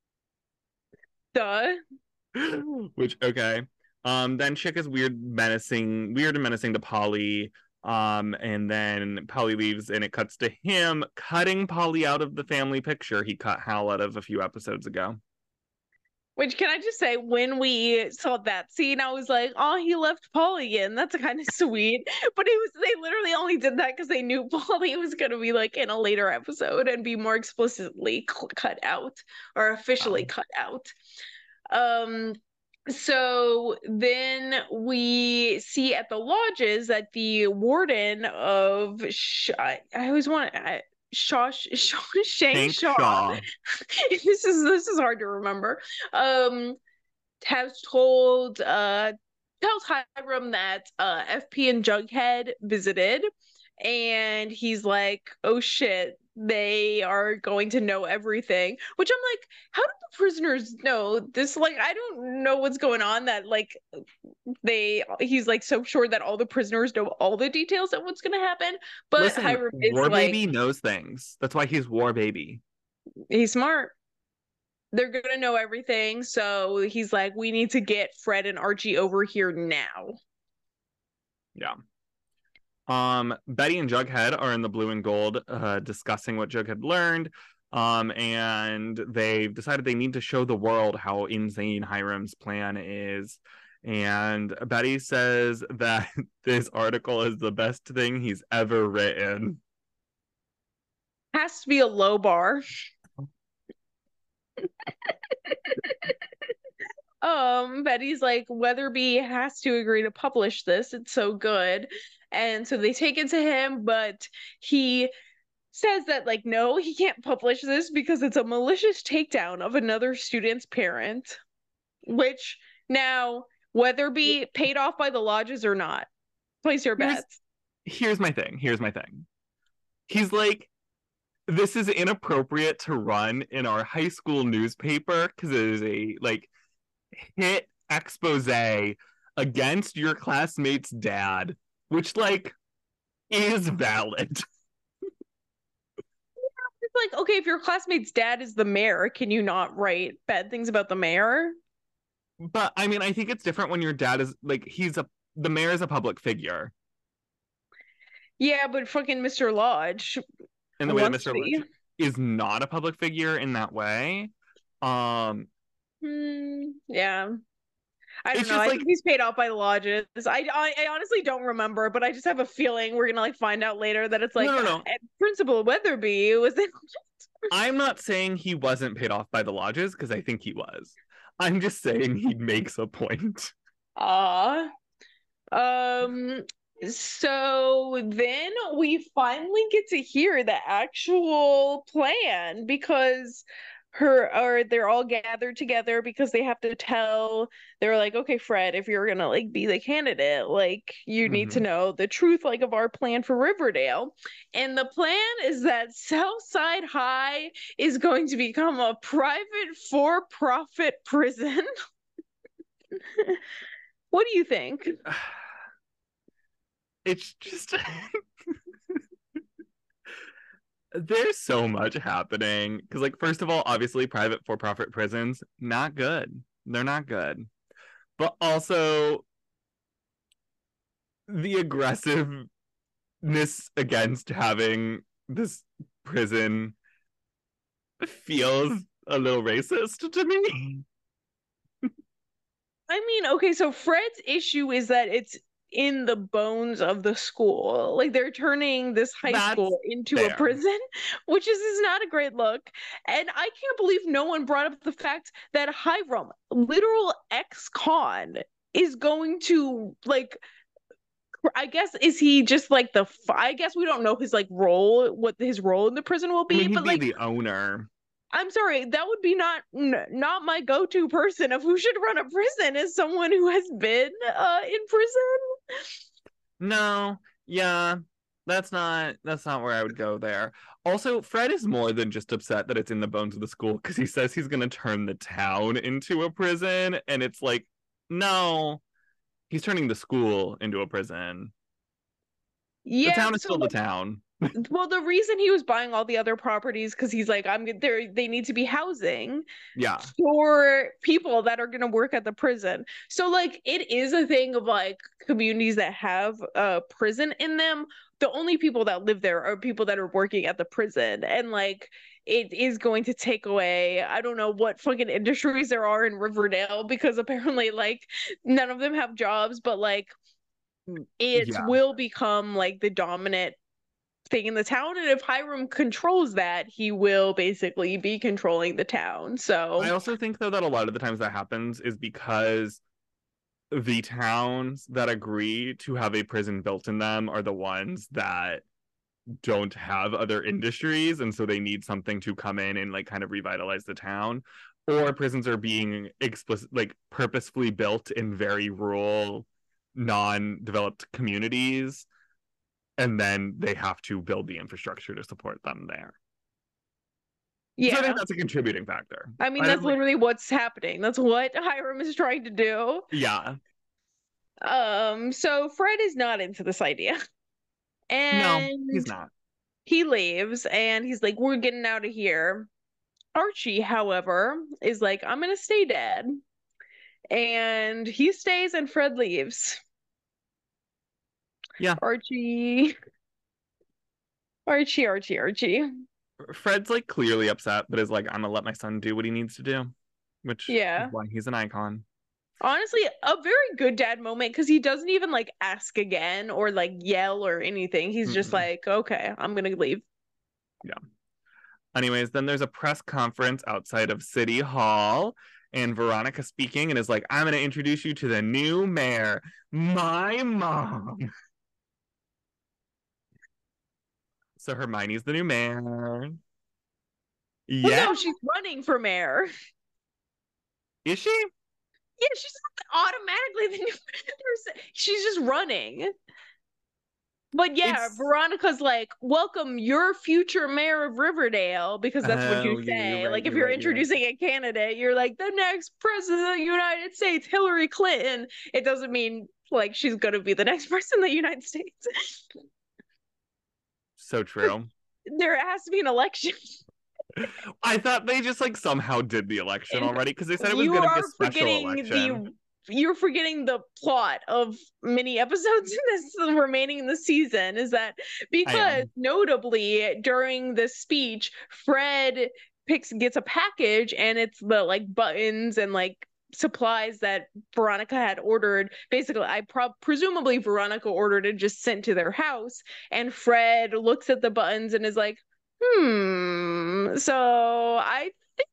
Duh. Which okay. Um, then Chick is weird, menacing, weird and menacing to Polly. Um, and then Polly leaves, and it cuts to him cutting Polly out of the family picture he cut Hal out of a few episodes ago. Which, can I just say, when we saw that scene, I was like, oh, he left Polly in. That's kind of sweet. But it was they literally only did that because they knew Polly was gonna be like in a later episode and be more explicitly cut out or officially Wow. cut out. Um so then we see at the lodges that the warden of Sh- I, I always want I, Shaw, Shaw Shang Hank Shaw. Shaw. this is this is hard to remember. Um, has told uh tells Hiram that uh F P and Jughead visited, and he's like, oh shit, they are going to know everything. Which I'm like, how do the prisoners know this? Like, I don't know what's going on that like they he's like so sure that all the prisoners know all the details of what's gonna happen. But Listen, Hiram is War like, Baby knows things. That's why he's War Baby. he's smart. They're gonna know everything. So he's like, we need to get Fred and Archie over here now. Yeah. Um, Betty and Jughead are in the blue and gold, uh, discussing what Jughead learned. Um, and they've decided they need to show the world how insane Hiram's plan is. And Betty says that this article is the best thing he's ever written. Has to be a low bar. um, Betty's like, Weatherby has to agree to publish this. It's so good. And so they take it to him, but he says that, like, no, he can't publish this because it's a malicious takedown of another student's parent. Which now, Weatherby paid off by the lodges or not, place your Here's, bets. here's my thing. Here's my thing. He's like, this is inappropriate to run in our high school newspaper because it is a like hit expose against your classmate's dad, which like is valid. It's like, okay, if your classmate's dad is the mayor, can you not write bad things about the mayor? But I mean, I think it's different when your dad is like he's a the mayor is a public figure. Yeah, but fucking Mister Lodge In the way that wants Mister to be. Lodge is not a public figure in that way. Um Hmm, yeah. I don't it's know. just I like think he's paid off by the lodges. I, I, I honestly don't remember, but I just have a feeling we're gonna like find out later that it's like no no no. Principal Weatherby was in. I'm not saying he wasn't paid off by the lodges because I think he was. I'm just saying he makes a point. Ah. Um. So then we finally get to hear the actual plan because her or they're all gathered together because they have to tell they're like, okay, Fred, if you're gonna like be the candidate, like you need to Mhm. know the truth like of our plan for Riverdale. And the plan is that Southside High is going to become a private for-profit prison. What do you think? It's just there's so much happening because like first of all obviously private for-profit prisons not good, they're not good, but also the aggressiveness against having this prison feels a little racist to me. I mean, okay, so Fred's issue is that it's in the bones of the school. Like they're turning this high That's school into a fair. prison, which is, is not a great look. And I can't believe no one brought up the fact that Hiram, literal ex-con, is going to like I guess is he just like the I guess we don't know his like role, what his role in the prison will I be, mean he'd but be like the owner. I'm sorry, that would be not n- not my go-to person of who should run a prison is someone who has been uh in prison. No, yeah, that's not that's not where I would go there. Also, Fred is more than just upset that it's in the bones of the school because he says he's gonna turn the town into a prison, and it's like, no, he's turning the school into a prison. The Yeah, town is so still the like, town. well, the reason he was buying all the other properties because he's like, I'm there. They need to be housing Yeah, for people that are going to work at the prison. So like, it is a thing of like communities that have a prison in them. The only people that live there are people that are working at the prison, and like, it is going to take away. I don't know what fucking industries there are in Riverdale because apparently like none of them have jobs, but like it yeah. will become like the dominant thing in the town, and if Hiram controls that, he will basically be controlling the town. I So also think though that a lot of the times that happens is because the towns that agree to have a prison built in them are the ones that don't have other industries, and so they need something to come in and like kind of revitalize the town, or prisons are being explicit like purposefully built in very rural non-developed communities, and then they have to build the infrastructure to support them there. So I think yeah, that's a contributing factor. I mean I that's didn't like, literally what's happening. That's what Hiram is trying to do. yeah, Um, so Fred is not into this idea, no, he's and not. he leaves, and he's like, "We're getting out of here." Archie, however, is like, "I'm gonna stay dead," and he stays, and Fred leaves. Yeah, Archie, Archie, Archie, Archie. Fred's like clearly upset, but is like, I'm gonna let my son do what he needs to do, which is Yeah. why he's an icon. Honestly, a very good dad moment because he doesn't even like ask again or like yell or anything. He's just Mm-mm. like, okay, I'm gonna leave. Yeah. Anyways, then there's a press conference outside of City Hall, and Veronica speaking and is like, I'm going to introduce you to the new mayor, my mom. So Hermione's the new mayor. Well, Yeah, no, she's running for mayor. is she? Yeah, she's not automatically the new person. She's just running. But yeah, It's Veronica's like, welcome your future mayor of Riverdale, because that's what you oh yeah, you're say. right, Like, if you're you're right, you're right. introducing a candidate, you're like, the next president of the United States, Hillary Clinton. It doesn't mean like she's gonna be the next person in the United States. So true. There has to be an election. I thought they just like somehow did the election And already because they said it was you going to be a are special forgetting election. the you're forgetting the plot of many episodes in this remaining in the season is that because notably during the speech, Fred picks gets a package and it's the like buttons and like supplies that Veronica had ordered. Basically, I pro- presumably Veronica ordered and just sent to their house, and Fred looks at the buttons and is like, hmm. So I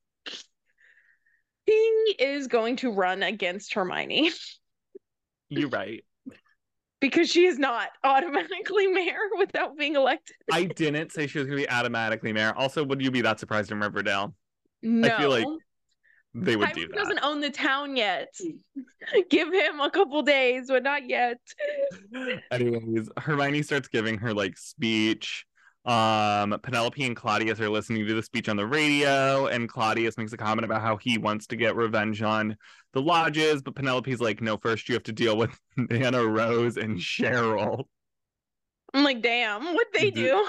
he is going to run against Hermione You're right. because she is not automatically mayor without being elected. I didn't say she was going to be automatically mayor. Also, would you be that surprised in Riverdale? I feel like No. they would Hiram do that. doesn't own the town yet. Give him a couple days, but not yet. Anyways, Hermione starts giving her like speech. Um, Penelope and Claudius are listening to the speech on the radio, and Claudius makes a comment about how he wants to get revenge on the lodges, but Penelope's like, no, first you have to deal with Nana Rose and Cheryl. I'm like, damn, what they do?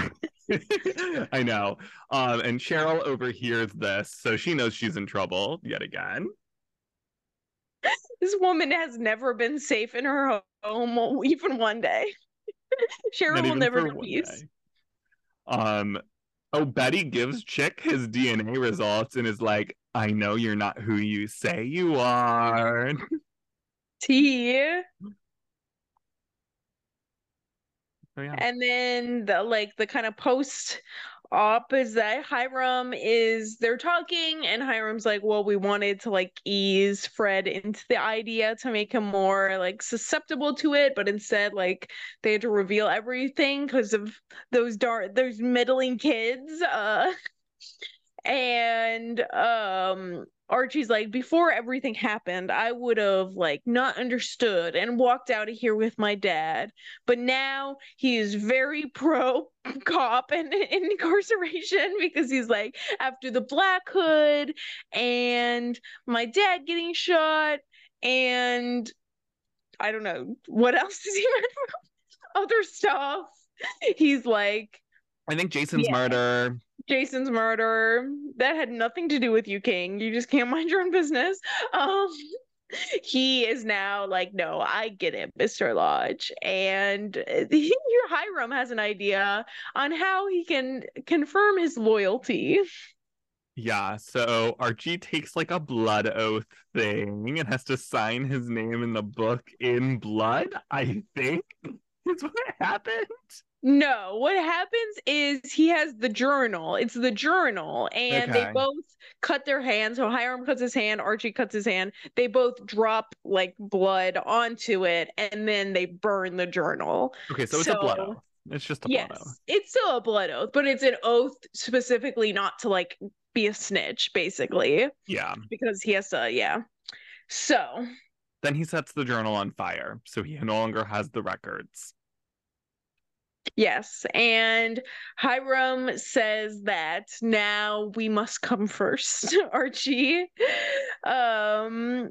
I know. Um, and Cheryl overhears this, so she knows she's in trouble yet again. This woman has never been safe in her home, even one day. Cheryl Not will even never for know one peace. day. Um, oh, Betty gives Chick his D N A results and is like, I know you're not who you say you are. Tea. Oh, yeah. And then the like the kind of post op is that Hiram is they're talking and Hiram's like, well, we wanted to like ease Fred into the idea to make him more like susceptible to it, but instead like they had to reveal everything because of those dark those middling kids. Uh And um Archie's like, before everything happened, I would have like not understood and walked out of here with my dad. But now he is very pro cop and incarceration because he's like, after the Black Hood and my dad getting shot, and I don't know what else does he remember? Other stuff. He's like, I think Jason's yeah. murder. Jason's murder. That had nothing to do with you, King. You just can't mind your own business. Um, he is now like, no, I get it, Mister Lodge. And your Hiram has an idea on how he can confirm his loyalty. Yeah, so Archie takes like a blood oath thing and has to sign his name in the book in blood, I think. That's what happened. No, what happens is he has the journal. It's the journal, and they Okay. both cut their hands. So Hiram cuts his hand, Archie cuts his hand. They both drop like blood onto it, and then they burn the journal. Okay, so it's a blood oath. It's just a blood oath. Yes, it's still a blood oath, but it's an oath specifically not to like be a snitch, basically. Yeah. Because he has to, yeah. So Then he sets the journal on fire, so he no longer has the records. yes, and Hiram says that now we must come first, Archie. Um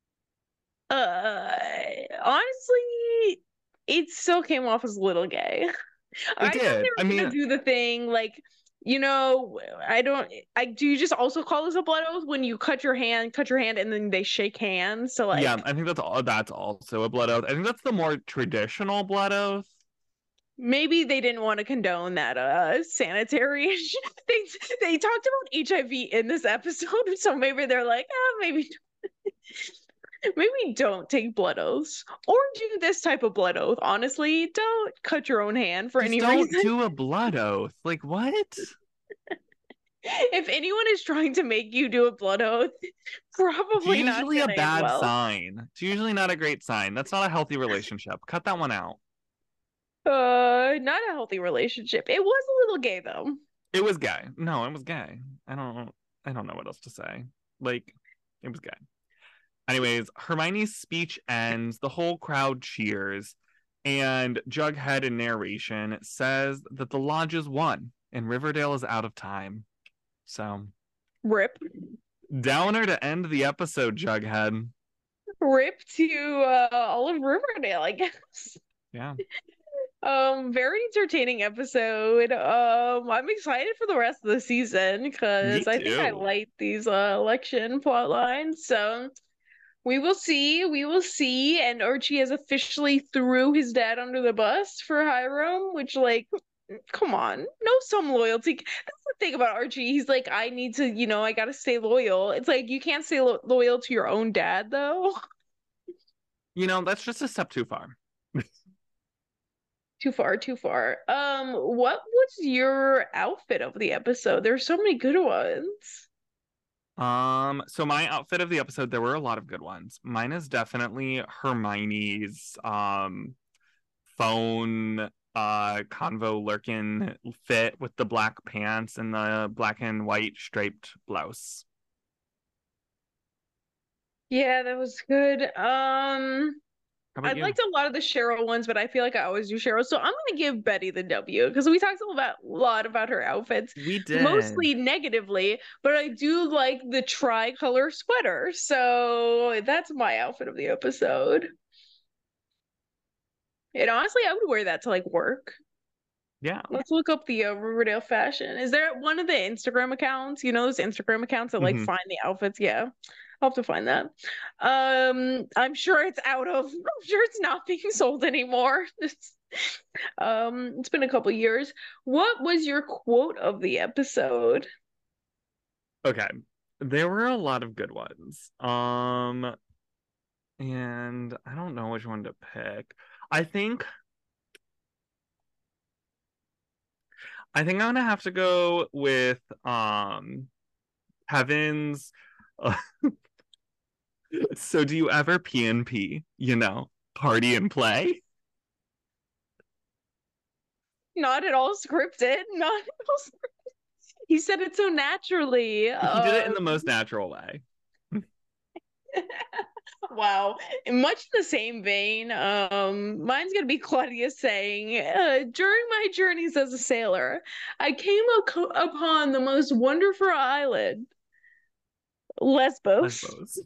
uh honestly, it still came off as a little gay. I It thought did. they I were mean, gonna do the thing like, you know, I don't I do you just also call this a blood oath when you cut your hand, cut your hand and then they shake hands? So like, yeah, I think that's all that's also a blood oath. I think that's the more traditional blood oath. maybe they didn't want to condone that uh sanitary issue. they they talked about H I V in this episode, so maybe they're like, ah, maybe maybe don't take blood oaths or do this type of blood oath. Honestly, don't cut your own hand for Just any don't reason. do a blood oath. Like what? If anyone is trying to make you do a blood oath, probably It's not usually a gonna end bad well. sign. It's usually not a great sign. That's not a healthy relationship. Cut that one out. Uh, not a healthy relationship. It was a little gay though. It was gay. No, it was gay. I don't I don't know what else to say. Like, it was gay. Anyways, Hermione's speech ends, the whole crowd cheers, and Jughead in narration says that the lodges won and Riverdale is out of time. So, Rip. downer to end the episode, Jughead. Rip to uh, all of Riverdale, I guess. Yeah. Um, very entertaining episode. Um, I'm excited for the rest of the season because I think I too. like these uh, election plot lines. So we will see. We will see. And Archie has officially threw his dad under the bus for Hiram, which, like, come on, no, some loyalty. That's the thing about Archie. He's like, I need to, you know, I gotta stay loyal. It's like you can't stay lo- loyal to your own dad, though. You know, that's just a step too far. Too far, too far. Um, what was your outfit of the episode? There's so many good ones. Um, so my outfit of the episode, there were a lot of good ones. Mine is definitely Hermione's um phone uh convo lurkin fit with the black pants and the black and white striped blouse. Yeah, that was good. Um, How I about you? liked a lot of the Cheryl ones, but I feel like I always do Cheryl. So I'm gonna give Betty the W because we talked a lot, a lot about her outfits, We did. mostly negatively, but I do like the tricolor sweater. So that's my outfit of the episode. And honestly, I would wear that to like work. Yeah. Let's look up the uh, Riverdale fashion. Is there one of the Instagram accounts? You know those Instagram accounts that like Mhm. find the outfits? Yeah. I'll have to find that. Um, I'm sure it's out of, I'm sure it's not being sold anymore. It's, um, it's been a couple years. What was your quote of the episode? Okay. There were a lot of good ones. Um, and I don't know which one to pick. I think I think I'm gonna have to go with um Kevin's. Uh, so do you ever P and P? You know, party and play. Not at all scripted. Not at all scripted. He said it so naturally. He um, did it in the most natural way. Wow. In much the same vein, um, mine's gonna be Claudia saying, uh, during my journeys as a sailor, I came ac- upon the most wonderful island, Lesbos. Lesbos.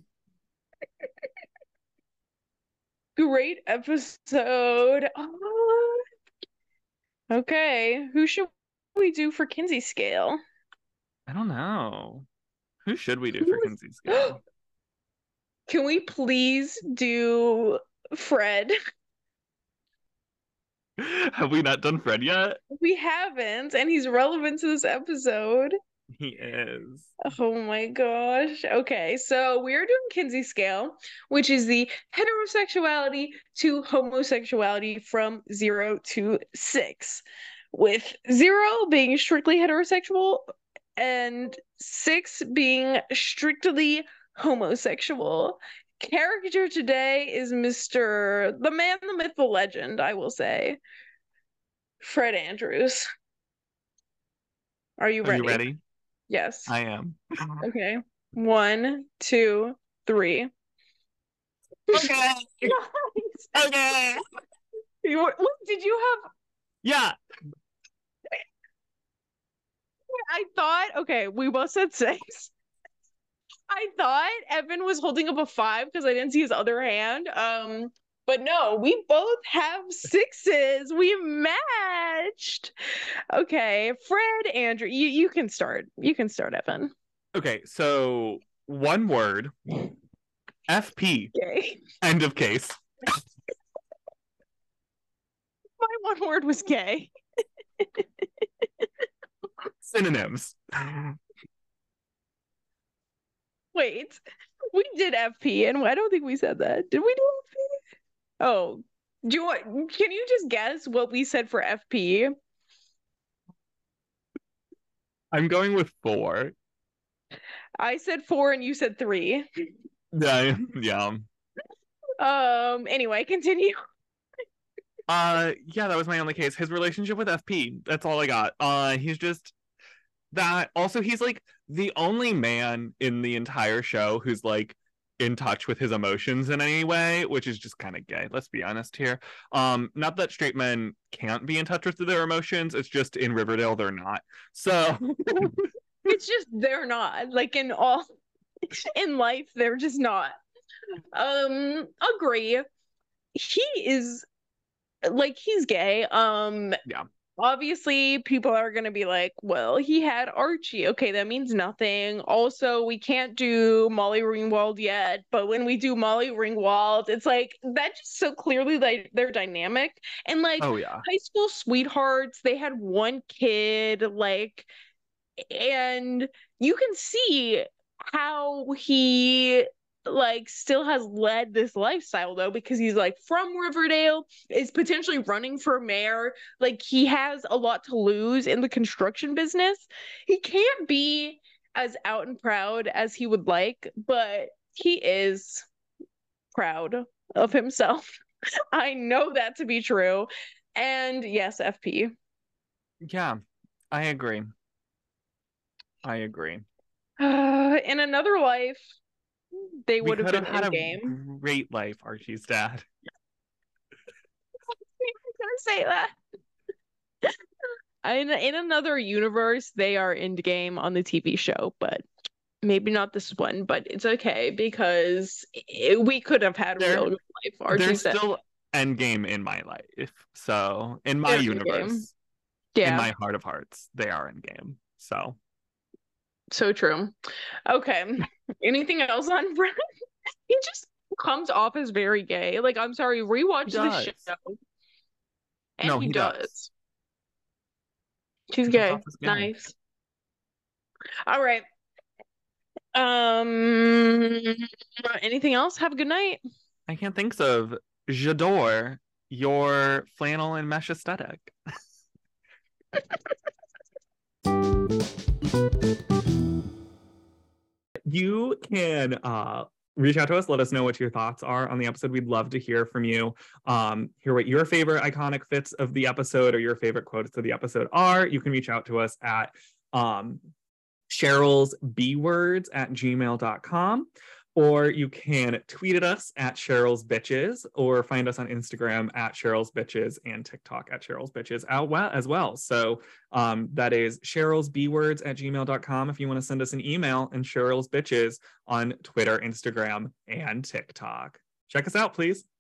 Great episode. Oh. Okay, who should we do for Kinsey Scale? I don't know. Who should we do Who for was- Kinsey Scale? Can we please do Fred? Have we not done Fred yet? We haven't, and he's relevant to this episode. He is. Oh my gosh. Okay, so we're doing Kinsey Scale, which is the heterosexuality to homosexuality from zero to six, with zero being strictly heterosexual and six being strictly homosexual. Character today is Mister the man, the myth, the legend, I will say, Fred Andrews. Are you Are ready? you ready? Yes. I am. Okay. One, two, three. Okay. Okay. You, what, did you have? Yeah. I thought, okay, we both said six. I thought Evan was holding up a five because I didn't see his other hand. Um, but no, we both have sixes. We matched. Okay, Fred, Andrew, you, you can start. You can start, Evan. Okay, so one word. F P. Okay. End of case. My one word was gay. Synonyms. Wait, we did F P, and I don't think we said that. Did we do F P? Oh, do you want? Can you just guess what we said for F P? I'm going with four. I said four, and you said three. Yeah, yeah. Um. Anyway, continue. Uh, yeah, that was my only case. His relationship with F P. That's all I got. Uh, he's just that. Also, he's like the only man in the entire show who's like in touch with his emotions in any way, which is just kind of gay. Let's be honest here. Um, not that straight men can't be in touch with their emotions. It's just in Riverdale they're not. So It's just they're not, like, in all in life they're just not. Um. Agree. He is like he's gay. Um. Yeah. Obviously, people are going to be like, well, he had Archie. Okay, that means nothing. Also, we can't do Molly Ringwald yet, but when we do Molly Ringwald, it's like that just so clearly like their dynamic. And like Oh yeah. high school sweethearts, they had one kid, like, and you can see how he like still has led this lifestyle though, because he's like from Riverdale, is potentially running for mayor. Like he has a lot to lose in the construction business. He can't be as out and proud as he would like, but he is proud of himself. I know that to be true. And yes, F P. Yeah, I agree. I agree. Uh, in another life, they We would have could been have had in a game. great life, Archie's dad. I was gonna say that. In, in another universe, they are in game on the T V show, but maybe not this one. But it's okay because it, we could have had They're- real life. They're Archie's dad. still endgame in my life. So in my They're universe, Yeah, in my heart of hearts, they are endgame. So so true. Okay. Anything else on Brad? He just comes off as very gay. Like, I'm sorry, rewatch He the does. show. And No, he, he does. does. He's He comes gay. off as gay. Nice. All right. Um, anything else? Have a good night. I can't think of. J'adore your flannel and mesh aesthetic. You can uh reach out to us, let us know what your thoughts are on the episode. We'd love to hear from you. Um, hear what your favorite iconic fits of the episode or your favorite quotes of the episode are. You can reach out to us at um, Cheryl's B words at gmail dot com. Or you can tweet at us at Cheryl's Bitches, or find us on Instagram at Cheryl's Bitches and TikTok at Cheryl's Bitches as well. So um, that is Cheryl's B words at gmail dot com if you want to send us an email, and Cheryl's Bitches on Twitter, Instagram, and TikTok. Check us out, please.